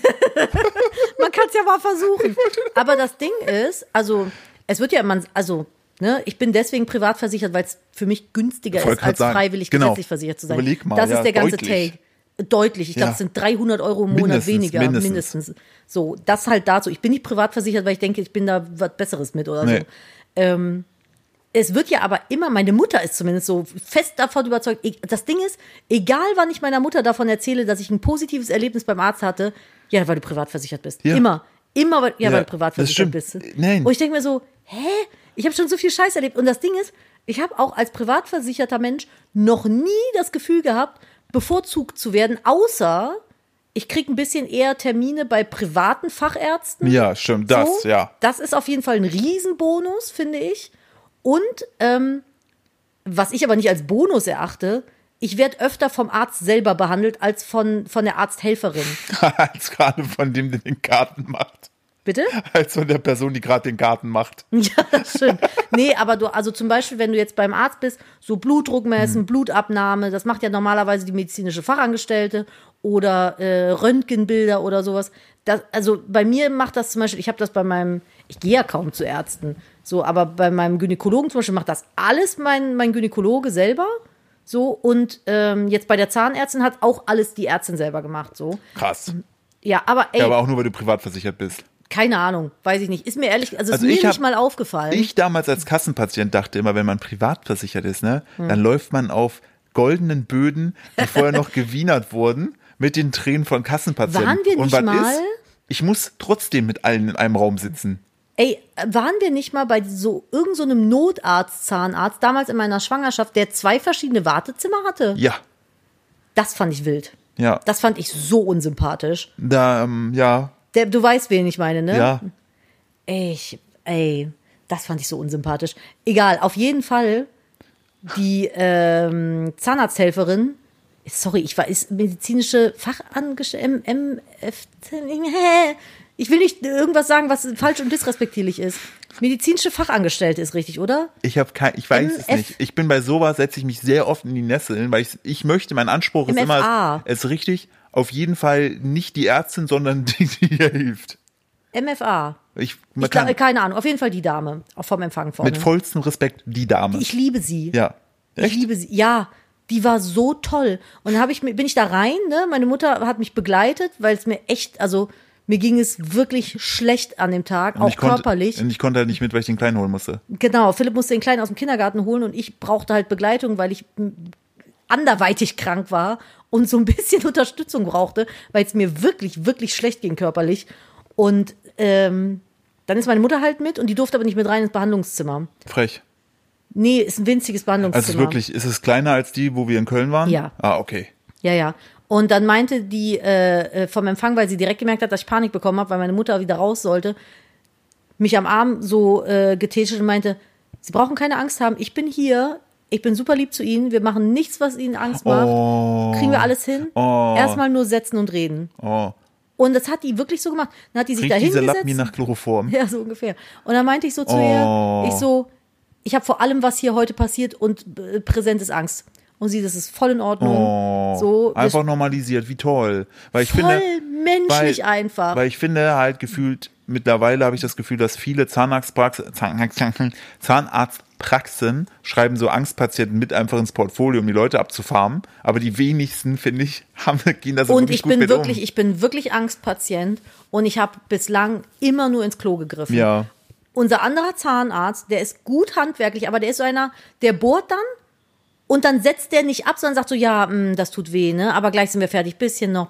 Man kann es ja mal versuchen. Aber das Ding ist, also, es wird ja immer, ich bin deswegen privat versichert, weil es für mich günstiger Wollte ist, grad als sagen, freiwillig genau. gesetzlich versichert zu sein. Überleg mal, das ist ja, der ganze deutlich. Take. Deutlich. Ich glaube, Ja. es sind 300 € im Monat weniger, mindestens. So, das halt dazu. Ich bin nicht privat versichert, weil ich denke, ich bin da was Besseres mit oder Nee. so. Es wird ja aber immer, meine Mutter ist zumindest so fest davon überzeugt. Das Ding ist, egal wann ich meiner Mutter davon erzähle, dass ich ein positives Erlebnis beim Arzt hatte, ja, weil du privat versichert bist. Ja. Immer, weil du privat das versichert stimmt. bist. Nein. Und ich denke mir so, ich habe schon so viel Scheiß erlebt. Und das Ding ist, ich habe auch als privat versicherter Mensch noch nie das Gefühl gehabt, bevorzugt zu werden, außer ich kriege ein bisschen eher Termine bei privaten Fachärzten. ja, stimmt, das, So, ja. Das ist auf jeden Fall ein Riesenbonus, finde ich. Und was ich aber nicht als Bonus erachte, ich werde öfter vom Arzt selber behandelt als von der Arzthelferin. Als gerade von dem, der den Garten macht. Bitte? Als von der Person, die gerade den Garten macht. Ja, das stimmt. Nee, aber also zum Beispiel, wenn du jetzt beim Arzt bist, so Blutdruck messen, Blutabnahme, das macht ja normalerweise die medizinische Fachangestellte oder Röntgenbilder oder sowas. Also bei mir macht das zum Beispiel, ich habe das bei meinem Ich gehe ja kaum zu Ärzten. So, aber bei meinem Gynäkologen zum Beispiel macht das alles mein Gynäkologe selber. So, und jetzt bei der Zahnärztin hat auch alles die Ärztin selber gemacht. So. Krass. Ja, aber ey, Ja, aber auch nur, weil du privat versichert bist. keine Ahnung, weiß ich nicht. Ist mir ehrlich, also ist mir nicht mal aufgefallen. Ich damals als Kassenpatient dachte immer, wenn man privat versichert ist, ne, dann läuft man auf goldenen Böden, die vorher noch gewienert wurden, mit den Tränen von Kassenpatienten. Waren wir nicht Und was mal? ist? Ich muss trotzdem mit allen in einem Raum sitzen. Ey, waren wir nicht mal bei so irgend so einem Notarzt, damals in meiner Schwangerschaft, der 2 verschiedene Wartezimmer hatte? Ja, Das fand ich wild. ja. Das fand ich so unsympathisch. Da, ja, Du weißt, wen ich meine, ne? ja. Ey, das fand ich so unsympathisch. Egal, auf jeden Fall, die Zahnarzthelferin, sorry, ist medizinische Fachangestellte, ich will nicht irgendwas sagen, was falsch und disrespektierlich ist. Medizinische Fachangestellte ist richtig, oder? Ich weiß es nicht. Ich bin bei sowas, setze ich mich sehr oft in die Nesseln, weil ich möchte, mein Anspruch ist MFA. immer, es ist richtig, auf jeden Fall nicht die Ärztin, sondern die ihr hilft. MFA. Ich Keine Ahnung, auf jeden Fall die Dame, auch vom Empfang vorne. mit vollstem Respekt, die Dame. Ich liebe sie. Ja. Ich liebe sie. Ja, die war so toll. Und dann bin ich da rein, ne? Meine Mutter hat mich begleitet, weil es mir echt, also mir ging es wirklich schlecht an dem Tag, auch körperlich. Und ich konnte halt nicht mit, weil ich den Kleinen holen musste. Genau, Philipp musste den Kleinen aus dem Kindergarten holen und ich brauchte halt Begleitung, weil ich anderweitig krank war und so ein bisschen Unterstützung brauchte, weil es mir wirklich, wirklich schlecht ging körperlich. Und dann ist meine Mutter halt mit und die durfte aber nicht mit rein ins Behandlungszimmer. Frech. Nee, ist ein winziges Behandlungszimmer. Also ist es kleiner als die, wo wir in Köln waren? Ja. Ah, okay. Ja. Und dann meinte die vom Empfang, weil sie direkt gemerkt hat, dass ich Panik bekommen habe, weil meine Mutter wieder raus sollte, mich am Arm so getätschelt und meinte, Sie brauchen keine Angst haben, ich bin hier, ich bin super lieb zu Ihnen, wir machen nichts, was Ihnen Angst macht, kriegen wir alles hin, erstmal nur setzen und reden. Oh. Und das hat die wirklich so gemacht. Dann hat die sich da Riecht dieser hingesetzt. Lappen nach Chloroform. Ja, so ungefähr. Und dann meinte ich so zu ihr, ich habe vor allem, was hier heute passiert und präsent ist Angst. Und sie, das ist voll in Ordnung. So, einfach normalisiert, wie toll. Weil ich voll finde, menschlich einfach. Weil ich finde halt gefühlt, mittlerweile habe ich das Gefühl, dass viele Zahnarztpraxen schreiben so Angstpatienten mit einfach ins Portfolio, um die Leute abzufarmen. Aber die wenigsten, finde ich, gehen da so und wirklich gut mit um. Ich bin wirklich Angstpatient und ich habe bislang immer nur ins Klo gegriffen. Ja. Unser anderer Zahnarzt, der ist gut handwerklich, aber der ist so einer, der bohrt dann und dann setzt der nicht ab, sondern sagt so, ja, das tut weh, ne? Aber gleich sind wir fertig. Bisschen noch.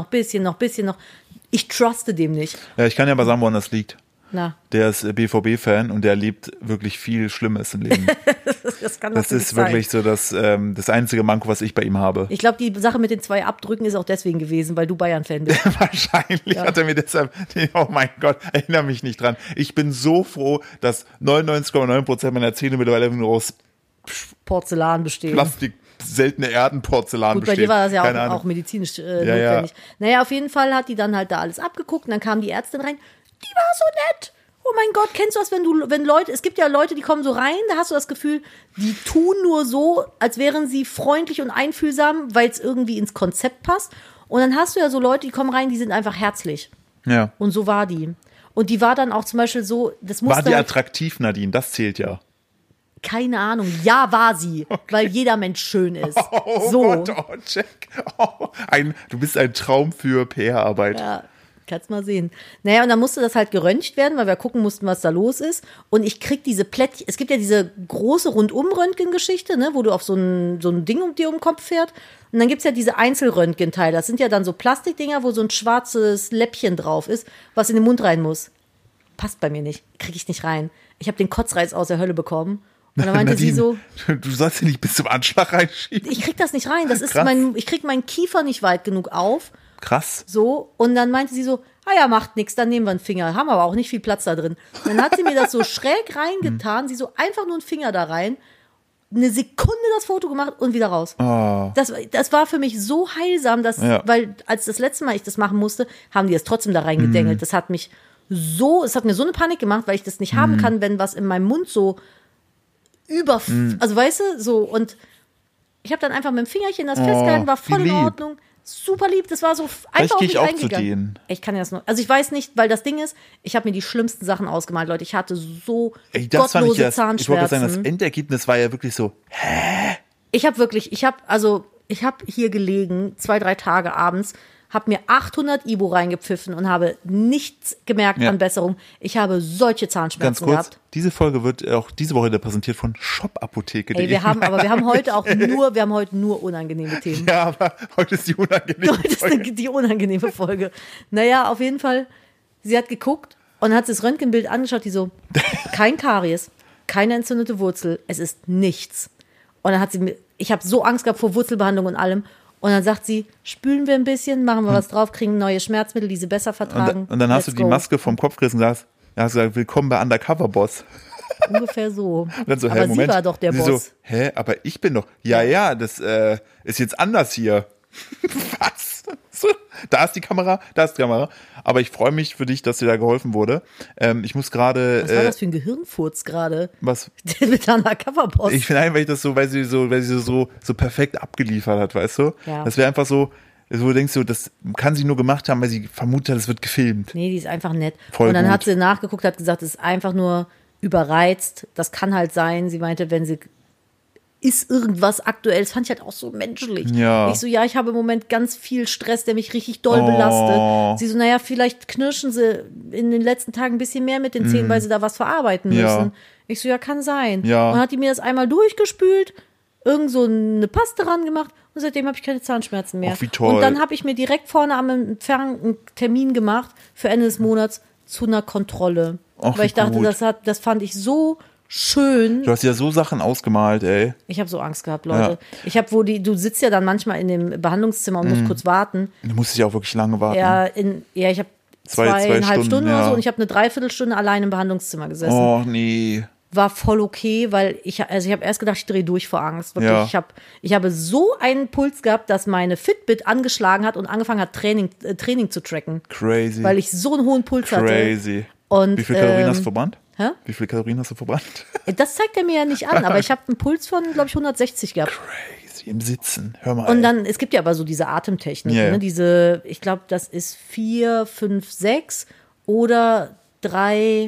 Ich truste dem nicht. Ja, ich kann ja aber sagen, woran das liegt. Na. Der ist BVB-Fan und der erlebt wirklich viel Schlimmes im Leben. Das ist wirklich so das einzige Manko, was ich bei ihm habe. Ich glaube, die Sache mit den 2 Abdrücken ist auch deswegen gewesen, weil du Bayern-Fan bist. Wahrscheinlich hat er mir deshalb, oh mein Gott, erinnere mich nicht dran. Ich bin so froh, dass 99,9% meiner Zähne mittlerweile nur aus Porzellan bestehen. Plastik, seltene Erdenporzellan bestehen. Gut, bei dir war das ja Keine auch medizinisch notwendig. Ja. Naja, auf jeden Fall hat die dann halt da alles abgeguckt und dann kam die Ärztin rein. Die war so nett. Oh mein Gott, kennst du das, wenn Leute, es gibt ja Leute, die kommen so rein, da hast du das Gefühl, die tun nur so, als wären sie freundlich und einfühlsam, weil es irgendwie ins Konzept passt. Und dann hast du ja so Leute, die kommen rein, die sind einfach herzlich. Ja. Und so war die. Und die war dann auch zum Beispiel so, das musste War die halt, attraktiv, Nadine? Das zählt ja. keine Ahnung, ja war sie, weil jeder Mensch schön ist. Oh so. Gott, oh Jack. Oh, du bist ein Traum für PR-Arbeit. Ja, kannst mal sehen. Naja, und dann musste das halt geröntgt werden, weil wir gucken mussten, was da los ist. Und ich krieg diese Plättchen, es gibt ja diese große Rundum-Röntgen-Geschichte, ne, wo du auf so ein Ding um dir um den Kopf fährt. Und dann gibt's ja diese Einzelröntgenteile. Das sind ja dann so Plastikdinger, wo so ein schwarzes Läppchen drauf ist, was in den Mund rein muss. Passt bei mir nicht. Krieg ich nicht rein. Ich habe den Kotzreiz aus der Hölle bekommen. Und dann meinte Nadine, sie so, du sollst sie nicht bis zum Anschlag reinschieben. ich krieg das nicht rein. Das ist Krass. ich krieg meinen Kiefer nicht weit genug auf. Krass. So, und dann meinte sie so, ja, macht nichts, dann nehmen wir einen Finger. Haben aber auch nicht viel Platz da drin. Und dann hat sie mir das so schräg reingetan, sie so einfach nur einen Finger da rein, eine Sekunde das Foto gemacht und wieder raus. Oh. Das war für mich so heilsam, weil als das letzte Mal ich das machen musste, haben die es trotzdem da reingedengelt. Es hat mir so eine Panik gemacht, weil ich das nicht haben kann, wenn was in meinem Mund so also weißt du, so, und ich habe dann einfach mit dem Fingerchen das festgehalten, war voll in Ordnung. super lieb, das war so Vielleicht einfach auf gehe mich ich auch zu eingegangen. denen. Ich kann ja das nur, also ich weiß nicht, weil das Ding ist, ich habe mir die schlimmsten Sachen ausgemalt, Leute. Ich hatte so Ey, das fand ich gottlose ja, ich wollte gerade sagen, das Zahnschmerzen. Endergebnis war ja wirklich so, Ich habe hier gelegen, 2-3 Tage abends, habe mir 800 Ibu reingepfiffen und habe nichts gemerkt Ja. an Besserung. Ich habe solche ganz Zahnschmerzen kurz, gehabt. diese Folge wird auch diese Woche präsentiert von Shopapotheke.de. Ey, wir haben heute nur unangenehme Themen. Ja, aber heute ist die unangenehme Das ist Folge. die unangenehme Folge. Naja, auf jeden Fall, sie hat geguckt und hat sich das Röntgenbild angeschaut, die so, kein Karies, keine entzündete Wurzel, es ist nichts. Und dann hat sie mir, ich habe so Angst gehabt vor Wurzelbehandlung und allem. Und dann sagt sie, spülen wir ein bisschen, machen wir was drauf, kriegen neue Schmerzmittel, die sie besser vertragen. Und dann hast du Let's die go. Maske vom Kopf gerissen und hast gesagt, willkommen bei Undercover Boss. Ungefähr so. Und dann so, Aber Moment. sie war doch der Sie Boss. So, aber ich bin doch, ja, das ist jetzt anders hier. Was? So, da ist die Kamera. Aber ich freue mich für dich, dass dir da geholfen wurde. Ich muss gerade. Was war das für ein Gehirnfurz gerade? Was? Mit einer Coverpost. Ich finde einfach, das so, weil sie so perfekt abgeliefert hat, weißt du? Ja. Das wäre einfach so, wo du denkst, so, das kann sie nur gemacht haben, weil sie vermutet hat, es wird gefilmt. Nee, die ist einfach nett. Voll und dann gut. hat sie nachgeguckt, hat gesagt, es ist einfach nur überreizt. Das kann halt sein. Sie meinte, wenn sie ist irgendwas aktuell. Das fand ich halt auch so menschlich. Ja. Ich so, ja, ich habe im Moment ganz viel Stress, der mich richtig doll belastet. Sie so, naja, vielleicht knirschen sie in den letzten Tagen ein bisschen mehr mit den Zähnen, weil sie da was verarbeiten müssen. Ja. Ich so, ja, kann sein. Ja. Und dann hat die mir das einmal durchgespült, irgend so eine Paste ran gemacht und seitdem habe ich keine Zahnschmerzen mehr. Ach, wie toll. Und dann habe ich mir direkt vorne am Empfang einen Termin gemacht für Ende des Monats zu einer Kontrolle. Ach, weil ich wie dachte, gut. das fand ich so schön. Du hast ja so Sachen ausgemalt, ey. Ich habe so Angst gehabt, Leute. Ich habe, du sitzt ja dann manchmal in dem Behandlungszimmer und musst kurz warten. Du musstest ja auch wirklich lange warten. Ich habe Zwei 2,5 Stunden, Stunden ja. oder so und ich habe eine Dreiviertelstunde allein im Behandlungszimmer gesessen. Oh, nee. War voll okay, weil ich habe erst gedacht, ich drehe durch vor Angst. Wirklich, Ja. ich habe so einen Puls gehabt, dass meine Fitbit angeschlagen hat und angefangen hat, Training zu tracken. Crazy. Weil ich so einen hohen Puls hatte. Crazy. Und, Wie viele Kalorien hast du verbrannt? Hä? Wie viele Kalorien hast du verbrannt? Das zeigt er mir ja nicht an, aber ich habe einen Puls von, glaube ich, 160 gehabt. Crazy. Im Sitzen. Hör mal. Und ey. dann, es gibt ja aber so diese Atemtechnik, Ja, ja. ne? Ich glaube, das ist 4, 5, 6 oder 3,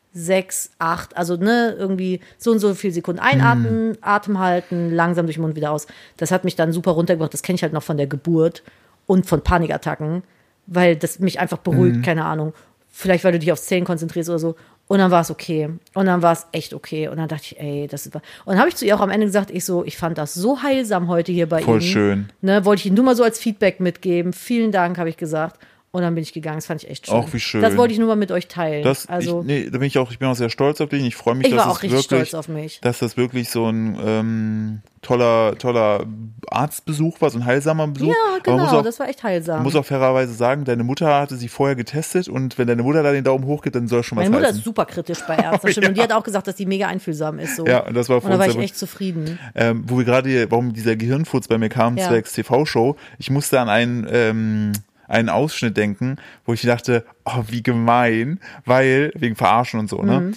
6, 8, also ne, irgendwie so und so viel Sekunden einatmen, Atem halten, langsam durch den Mund wieder aus. Das hat mich dann super runtergebracht. Das kenne ich halt noch von der Geburt und von Panikattacken, weil das mich einfach beruhigt, keine Ahnung. Vielleicht, weil du dich aufs Zählen konzentrierst oder so. Und dann war es okay. Und dann war es echt okay. Und dann dachte ich, ey, das ist. Und dann habe ich zu ihr auch am Ende gesagt, ich fand das so heilsam heute hier bei Ihnen. Voll schön. Ne, wollte ich Ihnen nur mal so als Feedback mitgeben. Vielen Dank, habe ich gesagt. Und dann bin ich gegangen. Das fand ich echt schön. Auch wie schön. Das wollte ich nur mal mit euch teilen. Da Also, bin ich auch sehr stolz auf dich. Ich freue mich, ich dass war auch es richtig wirklich, stolz auf mich. dass das wirklich so ein toller Arztbesuch war, so ein heilsamer Besuch. Ja, Aber man genau, muss das war echt auch, heilsam. muss auch fairerweise sagen, deine Mutter hatte sie vorher getestet und wenn deine Mutter da den Daumen hoch gibt, dann soll schon was Meine Mutter heißen. ist super kritisch bei Ärzten. Stimmt. Und die hat auch gesagt, dass die mega einfühlsam ist. So. Ja, und das war für Und da uns war ich sehr echt zufrieden. Wo wir gerade, warum dieser Gehirnfurz bei mir kam, Ja. zwecks TV-Show, ich musste an einen Ausschnitt denken, wo ich dachte, oh, wie gemein, weil, wegen Verarschen und so, ne?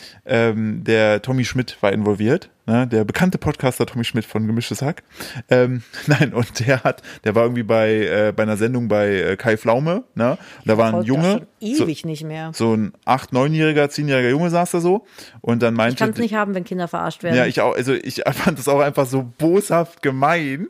Der Tommy Schmidt war involviert, ne? Der bekannte Podcaster Tommy Schmidt von Gemischtes Hack. Nein, und der war irgendwie bei einer Sendung bei Kai Pflaume, ne? Und da war ein Folgt Junge, das schon ewig nicht mehr. so ein 8-, 9-jähriger, 10-jähriger Junge saß da so und dann Ich meinte, kann es nicht haben, wenn Kinder verarscht werden. ja, ich auch, also ich fand das auch einfach so boshaft gemein.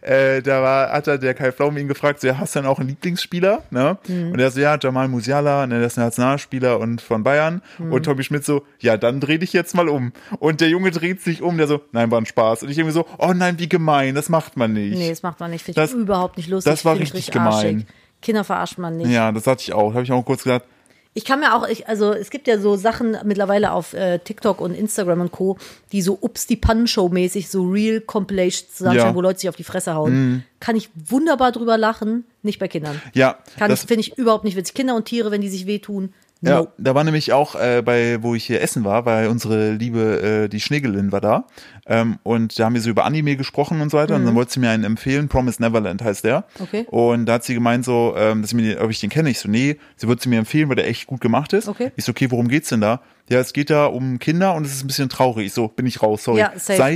Hat der Kai Pflaume ihn gefragt, so, ja, hast du denn auch einen Lieblingsspieler? Ne? Und er so, ja, Jamal Musiala, ne, der ist ein Nationalspieler und von Bayern. Und Tommy Schmidt so, ja, dann dreh dich jetzt mal um. Und der Junge dreht sich um, der so, nein, war ein Spaß. Und ich irgendwie so, oh nein, wie gemein, das macht man nicht. Nee, das macht man nicht. Finde ich Das- überhaupt nicht lustig. das war Finde ich richtig arschig. gemein. Kinder verarscht man nicht. Ja, das hatte ich auch. Da habe ich auch kurz gedacht, Ich kann mir auch, also es gibt ja so Sachen mittlerweile auf TikTok und Instagram und Co., die so Ups die Pannenshow mäßig, so Real Compilations zusammenstellen, Ja. wo Leute sich auf die Fresse hauen. Kann ich wunderbar drüber lachen, nicht bei Kindern. ja, Finde ich überhaupt nicht witzig. Kinder und Tiere, wenn die sich wehtun, no. Ja, da war nämlich auch wo ich hier essen war, weil unsere liebe, die Schnegelin war da. Und da haben wir so über Anime gesprochen und so weiter. Und dann wollte sie mir einen empfehlen, Promised Neverland heißt der. Okay. Und da hat sie gemeint so, ob ich den kenne. Ich so, nee, sie würde sie mir empfehlen, weil der echt gut gemacht ist. Okay. Ich so, okay, worum geht's denn da? Ja, es geht da um Kinder und es ist ein bisschen traurig. Ich so, bin ich raus, sorry. Ja, safe.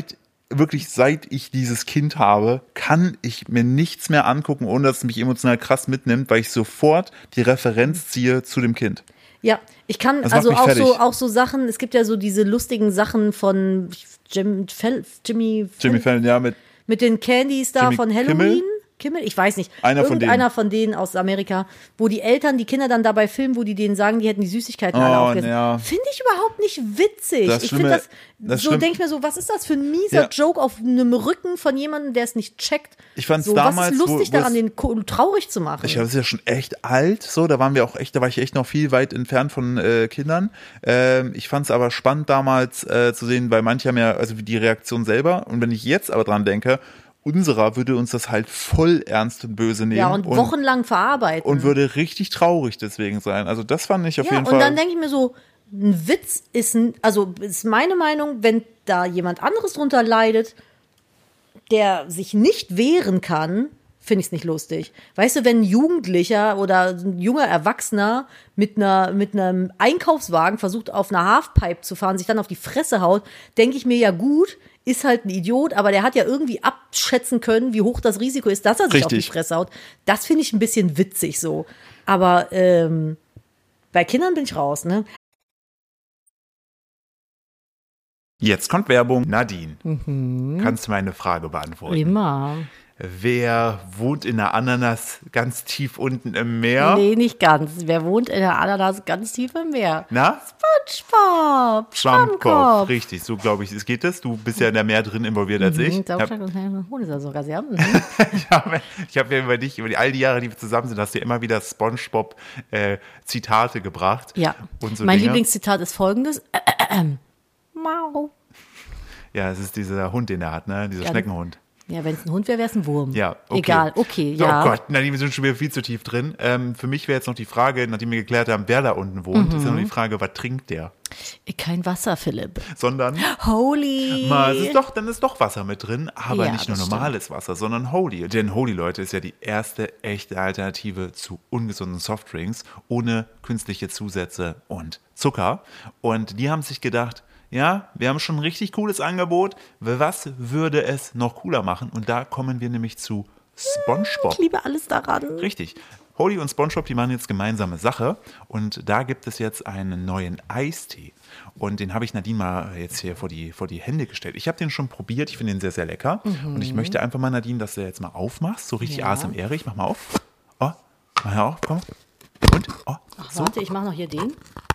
wirklich seit ich dieses Kind habe, kann ich mir nichts mehr angucken, ohne dass es mich emotional krass mitnimmt, weil ich sofort die Referenz ziehe zu dem Kind. Ja, ich kann, Das also macht mich fertig. auch so Sachen, es gibt ja so diese lustigen Sachen von Jimmy Fallon, ja, mit den Candies da Jimmy von Halloween. Kimmel? Ich weiß nicht. Einer von denen aus Amerika, wo die Eltern die Kinder dann dabei filmen, wo die denen sagen, die hätten die Süßigkeiten alle aufgegessen. Ja. Finde ich überhaupt nicht witzig. Ich finde so denke ich mir so, was ist das für ein mieser Joke auf einem Rücken von jemandem, der es nicht checkt? Ich fand es so, damals, was ist lustig daran, den traurig zu machen? Ich glaube, das ist ja schon echt alt, so, da war ich echt noch viel weit entfernt von Kindern. Ich fand es aber spannend damals zu sehen, weil manche haben ja, also die Reaktion selber, und wenn ich jetzt aber dran denke, unserer würde uns das halt voll ernst und böse nehmen. Ja, und wochenlang verarbeiten. Und würde richtig traurig deswegen sein. Also das fand ich auf jeden Fall. Und dann denke ich mir so, ein Witz ist meine Meinung, wenn da jemand anderes drunter leidet, der sich nicht wehren kann, finde ich es nicht lustig. Weißt du, wenn ein Jugendlicher oder ein junger Erwachsener mit einem Einkaufswagen versucht, auf einer Halfpipe zu fahren, sich dann auf die Fresse haut, denke ich mir, ja gut, ist halt ein Idiot, aber der hat ja irgendwie abschätzen können, wie hoch das Risiko ist, dass er sich auf die Fresse haut. Das finde ich ein bisschen witzig so. Aber bei Kindern bin ich raus, ne? Jetzt kommt Werbung. Nadine, kannst du meine Frage beantworten? Immer. Wer wohnt in der Ananas ganz tief unten im Meer? Nee, nicht ganz. Wer wohnt in der Ananas ganz tief im Meer? Na? SpongeBob. Schwammkopf. Richtig, so glaube ich, es geht es. Du bist ja in der mehr drin involviert als ich. Ich habe ja über dich, all die Jahre, die wir zusammen sind, hast du ja immer wieder SpongeBob Zitate gebracht. Ja. Und so mein Dinge. Lieblingszitat ist folgendes. Mau. Ja, es ist dieser Hund, den er hat, ne? Dieser Schneckenhund. Ja, wenn es ein Hund wäre, wäre es ein Wurm. Ja, okay. Egal, okay, ja. Oh Gott, Nadine, wir sind schon wieder viel zu tief drin. Für mich wäre jetzt noch die Frage, nachdem wir geklärt haben, wer da unten wohnt, ist ja noch die Frage, was trinkt der? Kein Wasser, Philipp. Sondern Holy. Dann ist doch Wasser mit drin, aber Ja, nicht nur das normales Wasser, sondern Holy. Denn Holy, Leute, ist ja die erste echte Alternative zu ungesunden Softdrinks ohne künstliche Zusätze und Zucker. Und die haben sich gedacht, ja, wir haben schon ein richtig cooles Angebot. Was würde es noch cooler machen? Und da kommen wir nämlich zu SpongeBob. Ich liebe alles daran. Richtig. Holy und SpongeBob, die machen jetzt gemeinsame Sache. Und da gibt es jetzt einen neuen Eistee. Und den habe ich Nadine mal jetzt hier vor die Hände gestellt. Ich habe den schon probiert. Ich finde den sehr, sehr lecker. Und ich möchte einfach mal, Nadine, dass du jetzt mal aufmachst. So richtig ASMR-ig. Mach mal auf. Oh, mach ja auf. Komm. Und? Oh, Ach, so. Warte, ich mache noch hier den.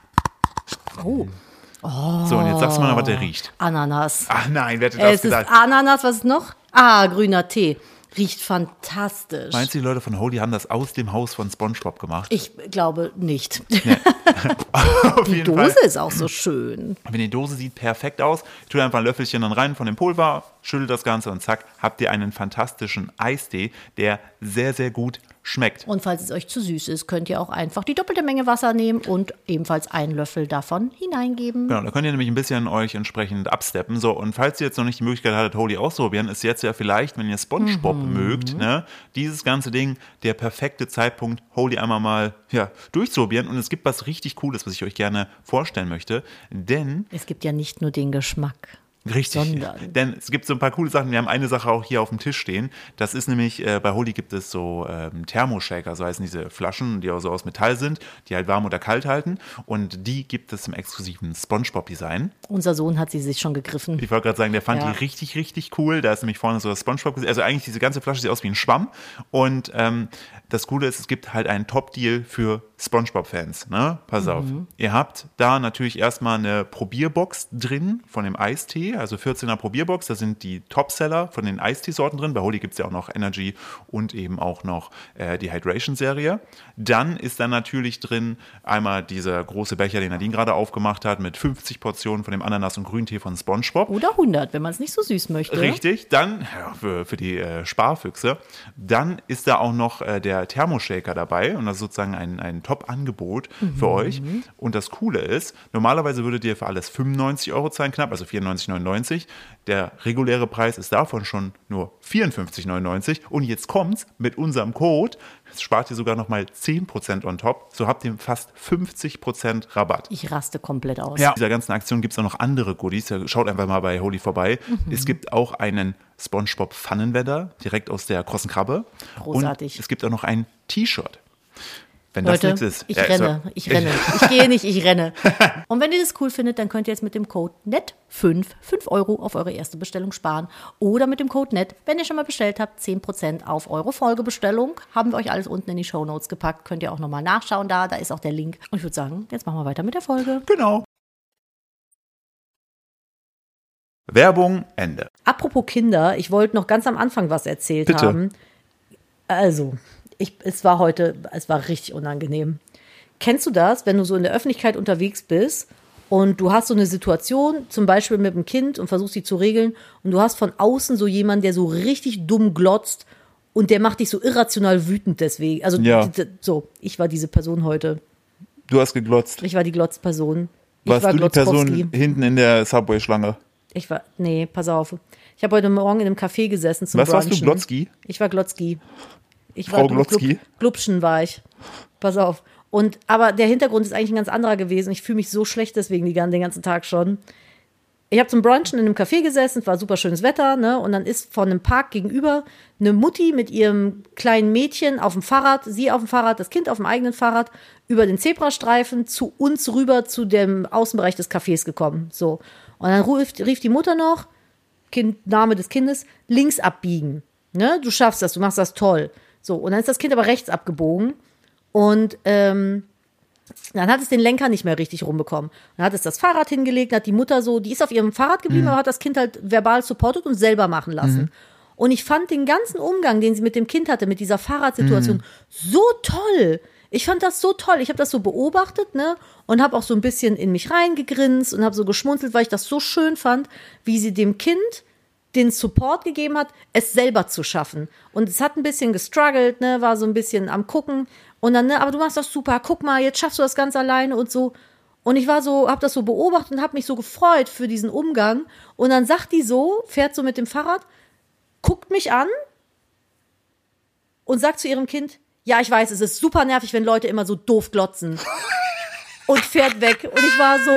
Oh. So, und jetzt sagst du mal, was der riecht. Ananas. Ach nein, wer hätte das gesagt? Es ist Ananas, was ist noch? Grüner Tee. Riecht fantastisch. Meinst du, die Leute von Holy haben das aus dem Haus von SpongeBob gemacht? Ich glaube nicht. Nee. Die Dose ist auch so schön. Wenn die Dose sieht perfekt aus, tue einfach ein Löffelchen dann rein von dem Pulver, schüttel das Ganze und zack, habt ihr einen fantastischen Eistee, der sehr, sehr gut schmeckt. Und falls es euch zu süß ist, könnt ihr auch einfach die doppelte Menge Wasser nehmen und ebenfalls einen Löffel davon hineingeben. Genau, da könnt ihr nämlich ein bisschen euch entsprechend absteppen. So, und falls ihr jetzt noch nicht die Möglichkeit hattet, Holy auszuprobieren, ist jetzt ja vielleicht, wenn ihr SpongeBob mögt, ne, dieses ganze Ding, der perfekte Zeitpunkt, Holy einmal mal durchzuprobieren. Und es gibt was richtig Cooles, was ich euch gerne vorstellen möchte, denn es gibt ja nicht nur den Geschmack. Richtig, denn es gibt so ein paar coole Sachen. Wir haben eine Sache auch hier auf dem Tisch stehen. Das ist nämlich, bei Holy gibt es so Thermoshaker, so heißen diese Flaschen, die auch so aus Metall sind, die halt warm oder kalt halten. Und die gibt es im exklusiven SpongeBob-Design. Unser Sohn hat sie sich schon gegriffen. Ich wollte gerade sagen, der fand die richtig, richtig cool. Da ist nämlich vorne so das SpongeBob. Also eigentlich diese ganze Flasche sieht aus wie ein Schwamm. Und das Coole ist, es gibt halt einen Top-Deal für SpongeBob-Fans. Ne? Pass auf. Ihr habt da natürlich erstmal eine Probierbox drin von dem Eistee. Also 14er Probierbox, da sind die Topseller von den Eisteesorten drin. Bei Holy gibt es ja auch noch Energy und eben auch noch die Hydration-Serie. Dann ist da natürlich drin einmal dieser große Becher, den Nadine gerade aufgemacht hat, mit 50 Portionen von dem Ananas- und Grüntee von SpongeBob. Oder 100, wenn man es nicht so süß möchte. Richtig, dann für die Sparfüchse. Dann ist da auch noch der Thermoshaker dabei und das ist sozusagen ein Top-Angebot für euch. Und das Coole ist, normalerweise würdet ihr für alles 95 € zahlen knapp, also 94,99. Der reguläre Preis ist davon schon nur 54,99. Und jetzt kommt's, mit unserem Code spart ihr sogar nochmal 10% on top. So habt ihr fast 50% Rabatt. Ich raste komplett aus. Ja, in dieser ganzen Aktion gibt es auch noch andere Goodies. Schaut einfach mal bei Holy vorbei. Es gibt auch einen SpongeBob Pfannenwedder, direkt aus der Krossen Krabbe. Großartig. Und es gibt auch noch ein T-Shirt. Wenn Leute, das nichts ist. ich renne. Ich gehe nicht, ich renne. Und wenn ihr das cool findet, dann könnt ihr jetzt mit dem Code NET5 5 € auf eure erste Bestellung sparen. Oder mit dem Code NET, wenn ihr schon mal bestellt habt, 10% auf eure Folgebestellung. Haben wir euch alles unten in die Shownotes gepackt. Könnt ihr auch nochmal nachschauen da ist auch der Link. Und ich würde sagen, jetzt machen wir weiter mit der Folge. Genau. Werbung, Ende. Apropos Kinder, ich wollte noch ganz am Anfang was erzählt Bitte. haben. Also, es war richtig unangenehm. Kennst du das, wenn du so in der Öffentlichkeit unterwegs bist und du hast so eine Situation, zum Beispiel mit einem Kind und versuchst sie zu regeln und du hast von außen so jemanden, der so richtig dumm glotzt und der macht dich so irrational wütend deswegen. Also, Ja. so, ich war diese Person heute. Du hast geglotzt. Ich war die Glotzperson. Warst du die Glotzkowski. Person hinten in der Subway-Schlange? Nee, pass auf. Ich habe heute Morgen in einem Café gesessen zum Was warst du, Brunchen. Glotzki? Ich war Glotzki. Frau Glotzki? Glubschen war ich. Pass auf. Aber der Hintergrund ist eigentlich ein ganz anderer gewesen. Ich fühle mich so schlecht deswegen den ganzen Tag schon. Ich habe zum Brunchen in einem Café gesessen, es war super schönes Wetter, ne? Und dann ist von einem Park gegenüber eine Mutti mit ihrem kleinen Mädchen auf dem Fahrrad, sie auf dem Fahrrad, das Kind auf dem eigenen Fahrrad, über den Zebrastreifen zu uns rüber zu dem Außenbereich des Cafés gekommen. So. Und dann rief die Mutter noch, Name des Kindes, links abbiegen. Ne? Du schaffst das, du machst das toll. So, und dann ist das Kind aber rechts abgebogen und dann hat es den Lenker nicht mehr richtig rumbekommen. Dann hat es das Fahrrad hingelegt, hat die Mutter die ist auf ihrem Fahrrad geblieben, aber hat das Kind halt verbal supportet und selber machen lassen. Und ich fand den ganzen Umgang, den sie mit dem Kind hatte, mit dieser Fahrradsituation, so toll. Ich fand das so toll. Ich habe das so beobachtet, ne, und habe auch so ein bisschen in mich reingegrinst und habe so geschmunzelt, weil ich das so schön fand, wie sie dem Kind den Support gegeben hat, es selber zu schaffen. Und es hat ein bisschen gestruggelt, ne, war so ein bisschen am Gucken. Und dann, ne, aber du machst das super, guck mal, jetzt schaffst du das ganz alleine und so. Und ich habe das so beobachtet und habe mich so gefreut für diesen Umgang. Und dann sagt die fährt so mit dem Fahrrad, guckt mich an und sagt zu ihrem Kind, ja, ich weiß, es ist super nervig, wenn Leute immer so doof glotzen. Und fährt weg. Und ich war so,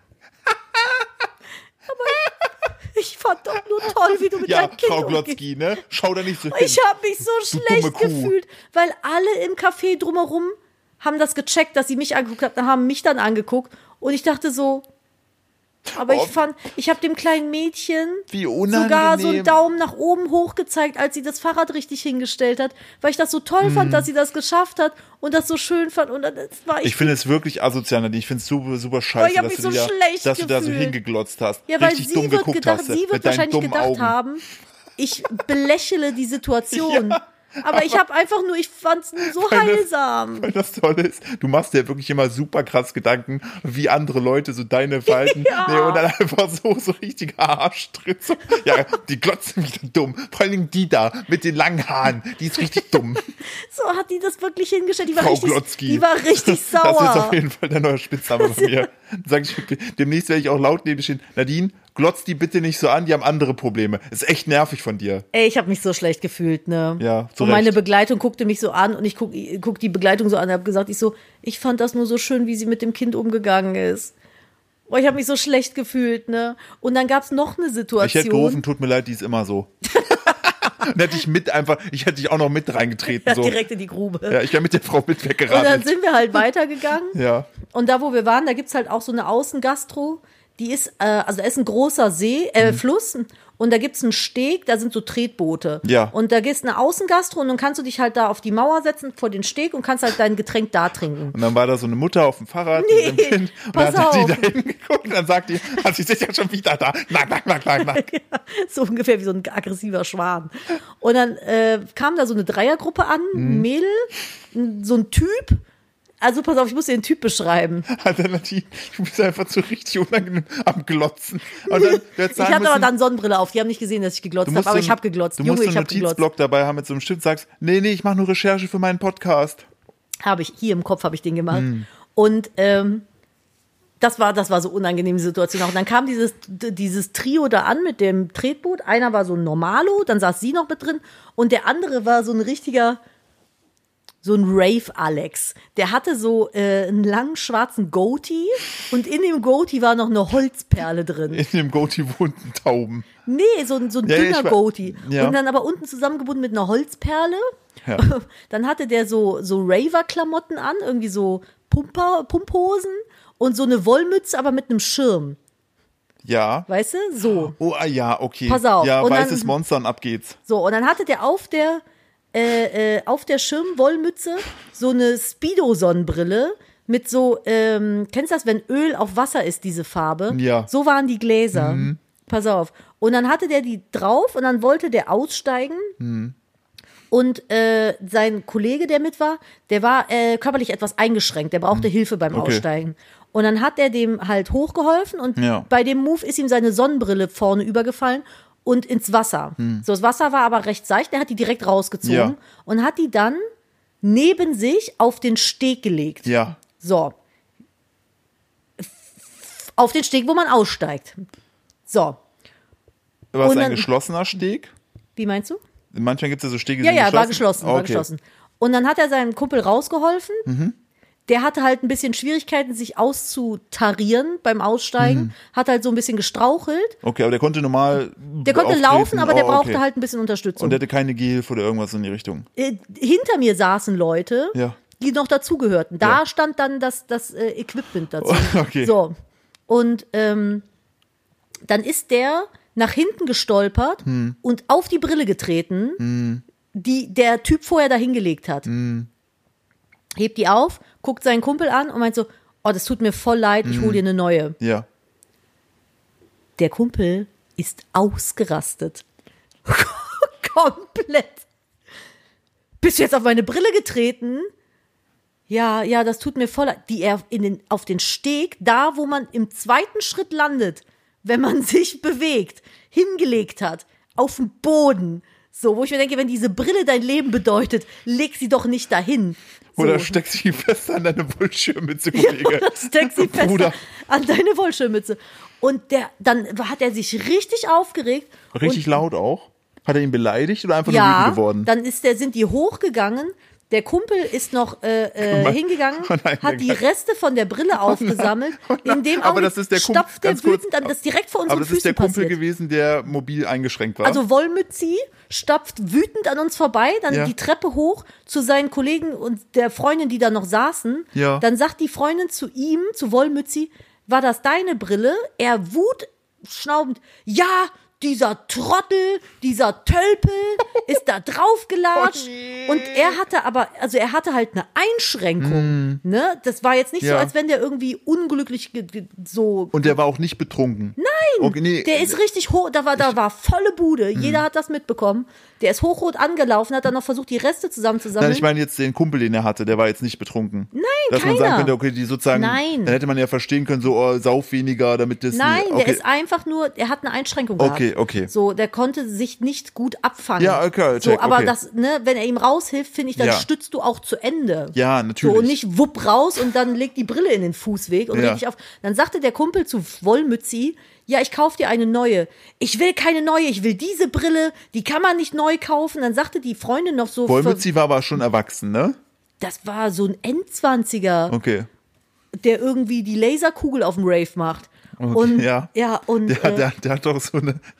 aber ich fand doch nur toll, wie du mit deinem Kind Frau Glotzki, ne? Schau da nicht so hin. Ich habe mich so schlecht gefühlt, weil alle im Café drumherum haben das gecheckt, dass sie mich angeguckt haben, haben mich dann angeguckt. Und ich dachte so, aber ich habe dem kleinen Mädchen Wie unangenehm. sogar so einen Daumen nach oben hoch gezeigt, als sie das Fahrrad richtig hingestellt hat, weil ich das so toll fand, dass sie das geschafft hat und das so schön fand. Und das war Ich finde es wirklich asozial, Nadine. Ich finde es super, super scheiße, ich hab mich so schlecht dass du da so gefühlt. hingeglotzt hast. Ja, weil richtig dumm geguckt hast. sie wird mit deinen wahrscheinlich dummen gedacht Augen. haben, ich belächle die Situation. Aber ich fand's nur so heilsam. Weil das Tolle ist, du machst dir wirklich immer super krass Gedanken, wie andere Leute so deine Verhalten. Ja. Nee, und dann einfach so richtiger Arschtritt. So, ja, die glotzen wieder dumm. Vor allem die da mit den langen Haaren, die ist richtig dumm. So hat die das wirklich hingestellt. Frau Glotzki. Die war richtig sauer. Das ist jetzt auf jeden Fall der neue Spitzname von mir. Sag ich, demnächst werde ich auch laut neben dir stehen. Nadine, glotz die bitte nicht so an, die haben andere Probleme. Ist echt nervig von dir. Ey, ich habe mich so schlecht gefühlt, ne? Ja, zu Und meine Recht. Begleitung guckte mich so an und ich guck die Begleitung so an und habe gesagt, ich fand das nur so schön, wie sie mit dem Kind umgegangen ist. Oh, ich habe mich so schlecht gefühlt, ne? Und dann gab's noch eine Situation. Ich hätte gerufen, tut mir leid, die ist immer so. Und hätte ich hätte dich auch noch mit reingetreten. So. Direkt in die Grube. Ja, ich wäre mit der Frau mit Und dann weggerannt. sind wir halt weitergegangen. Ja. Und da, wo wir waren, da gibt's halt auch so eine Außengastro. Die ist, also da ist ein großer Fluss. Und da gibt's einen Steg, da sind so Tretboote. Ja. Und da gehst eine Außengastro und dann kannst du dich halt da auf die Mauer setzen vor den Steg und kannst halt dein Getränk da trinken. Und dann war da so eine Mutter auf dem Fahrrad mit dem Kind. Und pass dann hat sie auf. da hingeguckt und dann sagt die, sie ist ja schon wieder da. Knack. So ungefähr wie so ein aggressiver Schwan. Und dann kam da so eine Dreiergruppe an, ein Mädel, so ein Typ. Also pass auf, ich muss dir den Typ beschreiben. Alternativ, du bist einfach so richtig unangenehm am Glotzen. Und dann, Ich hatte aber dann Sonnenbrille auf. Die haben nicht gesehen, dass ich geglotzt habe, aber ich habe geglotzt. Du musst so ich einen habe geglotzt. Notizblock dabei haben mit so einem Stift, sagst, nee, ich mache nur Recherche für meinen Podcast. Hier im Kopf habe ich den gemacht. Und das war so unangenehme Situation auch. Und dann kam dieses Trio da an mit dem Tretboot. Einer war so ein Normalo, dann saß sie noch mit drin. Und der andere war so ein Rave-Alex. Der hatte so einen langen schwarzen Goatee und in dem Goatee war noch eine Holzperle drin. In dem Goatee wohnten Tauben. Nee, so ein dünner Goatee. Ja. Und dann aber unten zusammengebunden mit einer Holzperle. Ja. Dann hatte der so Raver-Klamotten an, irgendwie so Pumphosen und so eine Wollmütze, aber mit einem Schirm. Ja. Weißt du? So. Oh, ja, okay. Pass auf. Ja, Und weißes dann- Monster und ab geht's. So, und dann hatte der auf der Schirmwollmütze so eine Speedo-Sonnenbrille mit so, kennst du das, wenn Öl auf Wasser ist, diese Farbe? Ja. So waren die Gläser. Pass auf. Und dann hatte der die drauf und dann wollte der aussteigen. Und sein Kollege, der mit war, der war körperlich etwas eingeschränkt. Der brauchte Hilfe beim Okay. Aussteigen. Und dann hat er dem halt hochgeholfen und Ja. bei dem Move ist ihm seine Sonnenbrille vorne übergefallen und ins Wasser. So, das Wasser war aber recht seicht, der hat die direkt rausgezogen Ja. und hat die dann neben sich auf den Steg gelegt. Ja. So. Auf den Steg, wo man aussteigt. So. War es Und ein dann- geschlossener Steg? Wie meinst du? Manchmal gibt es ja so Stege, die Ja, sind ja, war geschlossen, war Okay. geschlossen. Und dann hat er seinem Kumpel rausgeholfen. Mhm. Der hatte halt ein bisschen Schwierigkeiten, sich auszutarieren beim Aussteigen. Mhm. Hat halt so ein bisschen gestrauchelt. Okay, aber der konnte normal Der konnte auftreten. laufen, aber der brauchte okay. halt ein bisschen Unterstützung. Und der hatte keine Gehhilfe oder irgendwas in die Richtung. Hinter mir saßen Leute, Ja. die noch dazugehörten. Da Ja. stand dann das Equipment dazu. Okay. So. Und dann ist der nach hinten gestolpert und auf die Brille getreten, die der Typ vorher da hingelegt hat. Hebt die auf, guckt seinen Kumpel an und meint so, oh, das tut mir voll leid, ich hole dir eine neue. Ja. Der Kumpel ist ausgerastet. Komplett. Bist du jetzt auf meine Brille getreten? Ja, das tut mir voll leid. Die er auf den Steg, da wo man im zweiten Schritt landet, wenn man sich bewegt, hingelegt hat, auf dem Boden. So, wo ich mir denke, wenn diese Brille dein Leben bedeutet, leg sie doch nicht dahin. So. Oder steck sie fest an deine Wollschirmmütze, Kollege. Oder steck sie fest Bruder. an deine Wollschirmmütze. Und dann hat er sich richtig aufgeregt. Richtig laut auch? Hat er ihn beleidigt oder einfach nur Ja, wütend geworden? dann sind die hochgegangen. Der Kumpel ist noch hingegangen, Oh nein, hat die der- Reste von der Brille aufgesammelt. In dem Aber Augenblick das ist der Kumpel- stapft der ganz kurz, wütend an, das ist direkt vor unseren Aber das ist der Füßen Kumpel passiert. gewesen, der mobil eingeschränkt war. Also Wollmützi stapft wütend an uns vorbei, dann Ja. die Treppe hoch zu seinen Kollegen und der Freundin, die da noch saßen. Ja. Dann sagt die Freundin zu ihm, zu Wollmützi, war das deine Brille? Er wutschnaubend, ja, dieser Trottel, dieser Tölpel ist da draufgelatscht. Oh nee. Und er hatte halt eine Einschränkung. Ne? Das war jetzt nicht so, Ja. als wenn der irgendwie unglücklich so. Und der war auch nicht betrunken. Nein! Okay, nee, Der ist richtig hoch, da war volle Bude. Mhm. Jeder hat das mitbekommen. Der ist hochrot angelaufen, hat dann noch versucht, die Reste zusammenzusammeln. Nein, ich meine jetzt den Kumpel, den er hatte, der war jetzt nicht betrunken. Nein, Dass man keiner. sagen könnte, okay, die sozusagen, Nein. dann hätte man ja verstehen können, so, oh, sauf weniger, damit das Nein, okay. der ist einfach nur, er hat eine Einschränkung gehabt. Okay. So, der konnte sich nicht gut abfangen. Ja, okay, So, check, aber okay. das, ne, wenn er ihm raushilft, finde ich, dann Ja. stützt du auch zu Ende. Ja, natürlich. So, und nicht wupp raus und dann legt die Brille in den Fußweg und Ja. regt dich auf. Dann sagte der Kumpel zu Wollmützi, ja, ich kauf dir eine neue. Ich will keine neue, ich will diese Brille, die kann man nicht neu kaufen. Dann sagte die Freundin noch so, Wollmützi war aber schon erwachsen, ne? das war so ein Endzwanziger, Okay. der irgendwie die Laserkugel auf dem Rave macht. Und, ja. und Der hat doch so eine.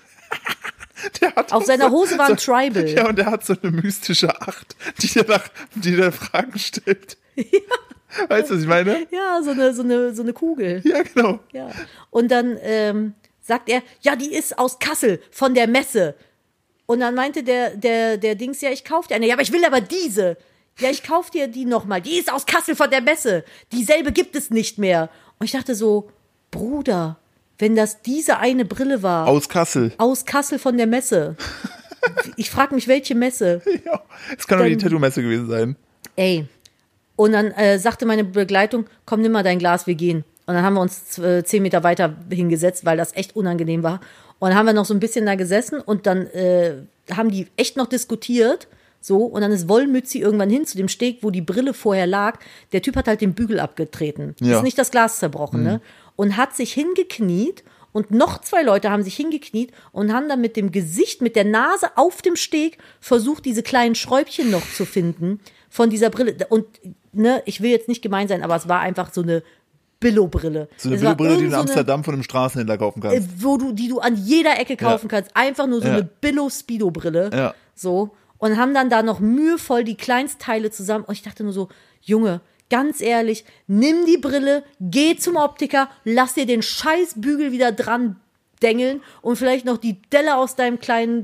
Der hat auf doch seiner so, Hose war ein Tribal. Ja, und der hat so eine mystische Acht, die der Fragen stellt. Weißt du, was ich meine? Ja, so eine Kugel. Ja, genau. Ja. Und dann sagt er, ja, die ist aus Kassel von der Messe. Und dann meinte der Dings, ja, ich kauf dir eine. Ja, aber ich will aber diese. Ja, ich kauf dir die nochmal. Die ist aus Kassel von der Messe. Dieselbe gibt es nicht mehr. Und ich dachte so, Bruder, wenn das diese eine Brille war. Aus Kassel. Aus Kassel von der Messe. Ich frage mich, welche Messe. Ja. Es kann doch die Dann- Tattoo-Messe gewesen sein. Ey. Und dann sagte meine Begleitung, komm, nimm mal dein Glas, wir gehen. Und dann haben wir uns 10 Meter weiter hingesetzt, weil das echt unangenehm war. Und dann haben wir noch so ein bisschen da gesessen und dann haben die echt noch diskutiert, So, und dann ist Wollmützi irgendwann hin zu dem Steg, wo die Brille vorher lag. Der Typ hat halt den Bügel abgetreten. Ja. Ist nicht das Glas zerbrochen, ne? Und hat sich hingekniet und noch 2 Leute haben sich hingekniet und haben dann mit dem Gesicht, mit der Nase auf dem Steg versucht, diese kleinen Schräubchen noch zu finden von dieser Brille. Und, ne, ich will jetzt nicht gemein sein, aber es war einfach so eine Billo-Brille. So eine Billo-Brille, die du in Amsterdam von einem Straßenhändler kaufen kannst. Die du an jeder Ecke kaufen kannst. Einfach nur so eine Billo-Speedo-Brille. Ja. So. Und haben dann da noch mühevoll die Kleinstteile zusammen. Und ich dachte nur so, Junge, ganz ehrlich, nimm die Brille, geh zum Optiker, lass dir den Scheißbügel wieder dran dengeln und vielleicht noch die Delle aus deinem kleinen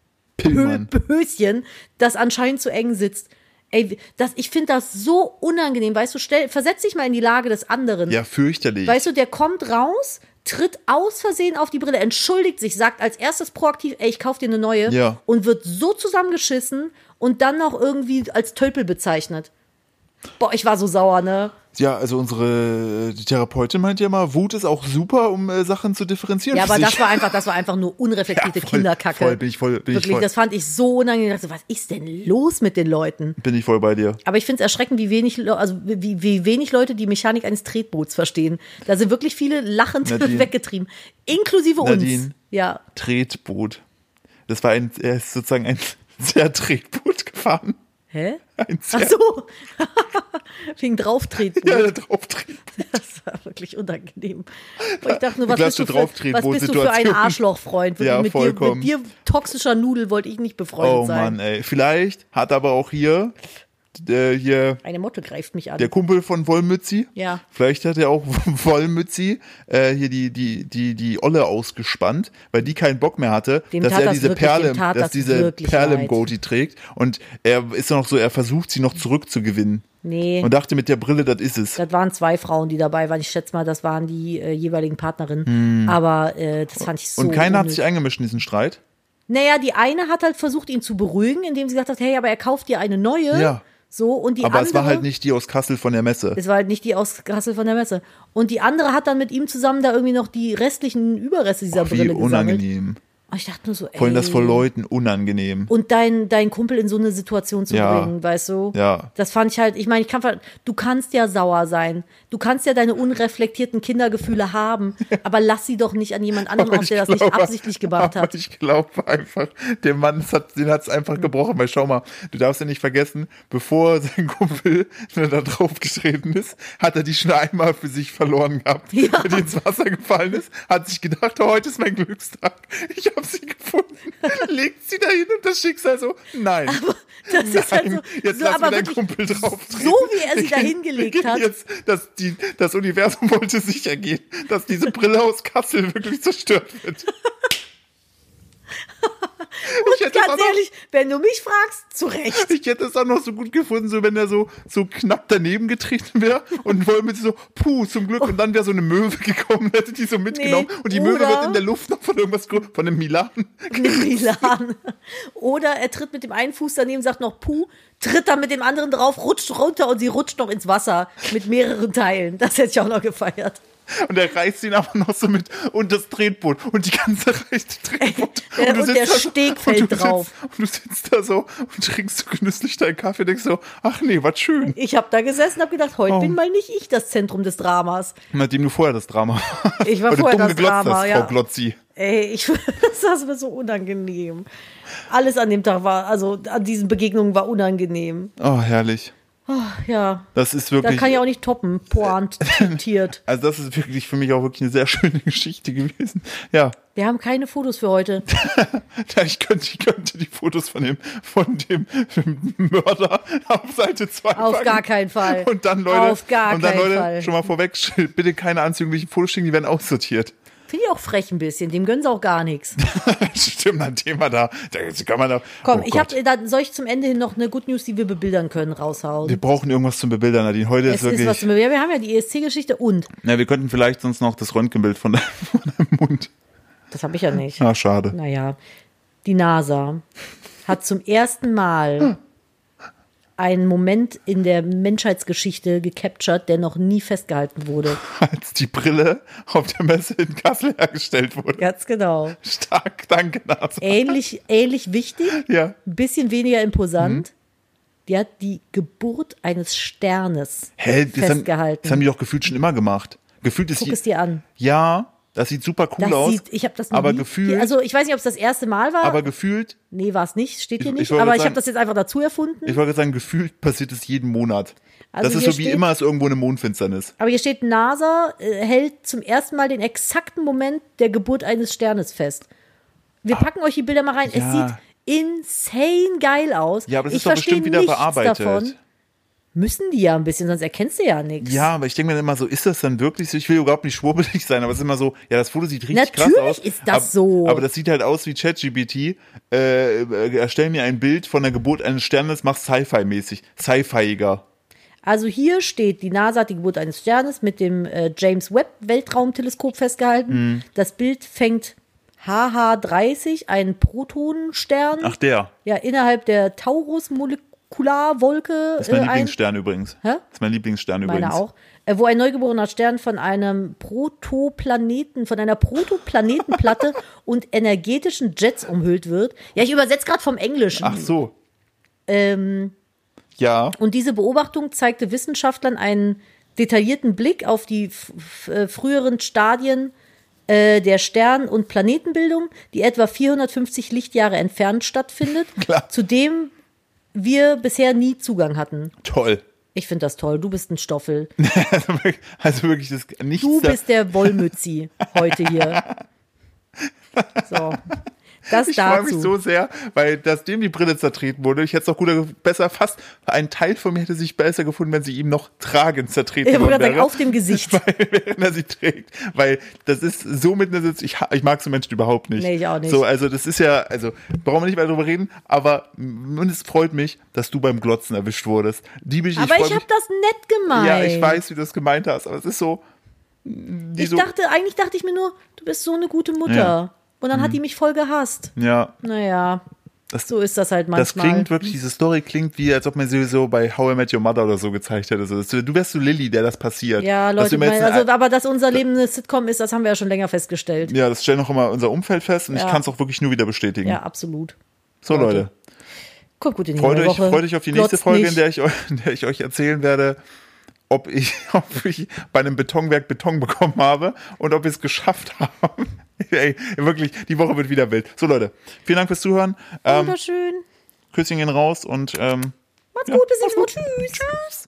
Höschen, das anscheinend zu eng sitzt. Ey, ich finde das so unangenehm, weißt du, versetz dich mal in die Lage des anderen. Ja, fürchterlich. Weißt du, der kommt raus, tritt aus Versehen auf die Brille, entschuldigt sich, sagt als erstes proaktiv, ey, ich kauf dir eine neue und wird so zusammengeschissen und dann noch irgendwie als Tölpel bezeichnet. Boah, ich war so sauer, ne? Ja, also die Therapeutin meint ja immer, Wut ist auch super, um Sachen zu differenzieren. Ja, aber das war einfach nur unreflektierte Kinderkacke. Bin ich voll. Das fand ich so unangenehm. Ich dachte, was ist denn los mit den Leuten? Bin ich voll bei dir. Aber ich finde es erschreckend, wie wenig Leute die Mechanik eines Tretboots verstehen. Da sind wirklich viele lachend weggetrieben. Inklusive uns. Ja. Tretboot. Er ist sozusagen ein sehr Tretboot gefahren. Hä? Ach so. Wegen Drauftretboot. Ja, Drauftretboot. Das war wirklich unangenehm. Und ich dachte nur, was bist du für ein Arschlochfreund? Ja, vollkommen. Mit dir toxischer Nudel wollte ich nicht befreundet sein. Oh Mann, ey. Vielleicht hat aber auch hier eine Motte greift mich an. Der Kumpel von Wollmützi. Ja. Vielleicht hat er auch Wollmützi hier die Olle ausgespannt, weil die keinen Bock mehr hatte, dass er diese Perle im Goatee trägt. Und er ist noch so, er versucht sie noch zurückzugewinnen. Nee. Und dachte mit der Brille, das ist es. Das waren 2 Frauen, die dabei waren. Ich schätze mal, das waren die jeweiligen Partnerinnen. Aber das fand ich so. Und keiner hat sich eingemischt in diesen Streit? Naja, die eine hat halt versucht, ihn zu beruhigen, indem sie gesagt hat, hey, aber er kauft dir eine neue. Ja. So, und die aber andere, es war halt nicht die aus Kassel von der Messe. Es war halt nicht die aus Kassel von der Messe. Und die andere hat dann mit ihm zusammen da irgendwie noch die restlichen Überreste dieser Brille gesammelt. Unangenehm. Und ich dachte nur so, ey. Vor allem das vor Leuten unangenehm. Und dein Kumpel in so eine Situation zu bringen, weißt du? Ja. Das fand ich halt, ich meine, du kannst ja sauer sein. Du kannst ja deine unreflektierten Kindergefühle haben, aber lass sie doch nicht an jemand anderem aus, der das nicht absichtlich gemacht hat. Ich glaube einfach, der Mann, den hat es einfach gebrochen. Weil schau mal, du darfst ja nicht vergessen, bevor sein Kumpel da drauf getreten ist, hat er die schon einmal für sich verloren gehabt. Ja. Wenn die ins Wasser gefallen ist, hat sich gedacht, heute ist mein Glückstag. Ich habe sie gefunden. Legt sie da hin und das Schicksal so, nein. Aber das ist halt so, jetzt lass mir deinen Kumpel drauf treten. So wie er sie da hingelegt hat. Jetzt, das Universum wollte sicher gehen, dass diese Brille aus Kassel wirklich zerstört wird. Und ganz ehrlich, wenn du mich fragst, zu Recht. Ich hätte es auch noch so gut gefunden, so wenn er so knapp daneben getreten wäre und Wollmützi so, zum Glück. Und dann wäre so eine Möwe gekommen, hätte die so mitgenommen. Und die Möwe wird in der Luft noch von irgendwas, von einem Milan. Milan. Oder er tritt mit dem einen Fuß daneben, sagt noch tritt dann mit dem anderen drauf, rutscht runter und sie rutscht noch ins Wasser mit mehreren Teilen. Das hätte ich auch noch gefeiert. Und er reißt ihn aber noch so mit und das Tretboot und die ganze reißt Tretboot. Und der Steg fällt drauf. Und du sitzt da so und trinkst so genüsslich deinen Kaffee und denkst so, ach nee, was schön. Ich habe da gesessen und habe gedacht, heute bin mal nicht ich das Zentrum des Dramas. Nachdem du vorher das Drama warst. Ich war vorher das Drama, Frau Glotzi. Ey, das war so unangenehm. Alles an dem Tag an diesen Begegnungen war unangenehm. Oh, herrlich. Oh, ja. Das ist wirklich. Da kann ich auch nicht toppen. Pointiert. Also das ist wirklich für mich auch wirklich eine sehr schöne Geschichte gewesen. Ja. Wir haben keine Fotos für heute. Ich könnte die Fotos von dem Mörder auf Seite 2 Auf gar keinen Fall. Und dann Leute, Fall. Schon mal vorweg, bitte keine anzüglichen Fotos schicken, die werden aussortiert. Finde ich auch frech ein bisschen, dem gönnen sie auch gar nichts. Stimmt, ein Thema da kann man da. Komm, soll ich zum Ende hin noch eine Good News, die wir bebildern können, raushauen? Wir brauchen irgendwas zum Bebildern, Nadine. Heute ist wirklich. Wir haben ja die ESC-Geschichte und. Ja, wir könnten vielleicht sonst noch das Röntgenbild von deinem Mund. Das habe ich ja nicht. Ah, schade. Naja, die NASA hat zum ersten Mal einen Moment in der Menschheitsgeschichte gecaptured, der noch nie festgehalten wurde. Als die Brille auf der Messe in Kassel hergestellt wurde. Ganz genau. Stark, danke, NASA. Ähnlich wichtig, Ja. ein bisschen weniger imposant. Die hat die Geburt eines Sternes festgehalten. Das haben die doch gefühlt schon immer gemacht. Gefühlt ist Guck es dir an. Ja, das sieht super cool aus. Ich habe das noch aber nie, gefühlt, also ich weiß nicht, ob es das erste Mal war. aber gefühlt, Nee, war es nicht, steht hier Ich nicht. wollte Aber ich sagen- habe das jetzt einfach dazu erfunden. ich wollte sagen, gefühlt passiert es jeden Monat. Also das ist hier so wie steht- immer es irgendwo eine Mondfinsternis. Aber hier steht, NASA hält zum ersten Mal den exakten Moment der Geburt eines Sternes fest. Wir packen euch die Bilder mal rein. Ja. Es sieht insane geil aus. Ja, aber das ich ist doch verstehe bestimmt wieder nichts bearbeitet. davon. Müssen die ja ein bisschen, sonst erkennst du ja nichts. Ja, aber ich denke mir immer so, ist das dann wirklich so? Ich will überhaupt nicht schwurbelig sein, aber es ist immer so, ja, das Foto sieht richtig krass Natürlich aus. ist das so. Aber das sieht halt aus wie ChatGPT. Erstell mir ein Bild von der Geburt eines Sternes, mach Sci-Fi-mäßig. Sci-Fiiger. Also hier steht, die NASA hat die Geburt eines Sternes mit dem James Webb Weltraumteleskop festgehalten. Das Bild fängt HH30, einen Protonenstern, Ach, der. ja, innerhalb der Taurus-Molekularwolke Das ist mein ein. Lieblingsstern übrigens. Hä? Das ist mein Lieblingsstern übrigens. Meine auch. Wo ein neugeborener Stern von einem von einer Protoplanetenplatte und energetischen Jets umhüllt wird. Ja, ich übersetze gerade vom Englischen. Ach so. Ja. Und diese Beobachtung zeigte Wissenschaftlern einen detaillierten Blick auf die früheren Stadien der Stern- und Planetenbildung, die etwa 450 Lichtjahre entfernt stattfindet, Klar. zu dem wir bisher nie Zugang hatten. Toll. Ich finde das toll. Du bist ein Stoffel. Also wirklich, das nichts. Du bist der Wollmützi heute hier. So. Das Ich freue mich dazu. so sehr, weil dem die Brille zertreten wurde. Ich hätte es noch besser fast, ein Teil von mir hätte sich besser gefunden, wenn sie ihm noch tragend zertreten Ich wollte worden gerade sagen, wäre. auf dem Gesicht. Während er sie trägt. Weil das ist so mit einer Sitz, ich mag so Menschen überhaupt nicht. Nee, ich auch nicht. So, also das ist ja, also brauchen wir nicht weiter drüber reden, aber und es freut mich, dass du beim Glotzen erwischt wurdest. Aber ich habe das nett gemeint. Ja, ich weiß, wie du das gemeint hast, aber es ist so. Eigentlich dachte ich mir nur, du bist so eine gute Mutter. Ja. Und dann hat die mich voll gehasst. Ja, Naja, das, so ist das halt das manchmal. klingt wirklich, diese Story klingt wie, als ob man sie so bei How I Met Your Mother oder so gezeigt hätte. So, du wärst so Lilly, der das passiert. Ja, Dass Leute, du mir jetzt aber dass unser Leben eine Sitcom ist, das haben wir ja schon länger festgestellt. ja, das stellen auch immer unser Umfeld fest und ich Ja. kann es auch wirklich nur wieder bestätigen. Ja, absolut. So, Leute. Kommt gut in die Freut neue Woche. euch auf die nächste Glotzt Folge, nicht. in der ich euch erzählen werde, ob ich bei einem Betonwerk Beton bekommen habe und ob wir es geschafft haben. Ey, wirklich, die Woche wird wieder wild. So, Leute, vielen Dank fürs Zuhören. Wunderschön. Küsschen gehen raus und Macht's gut, bis nächste Woche. Tschüss.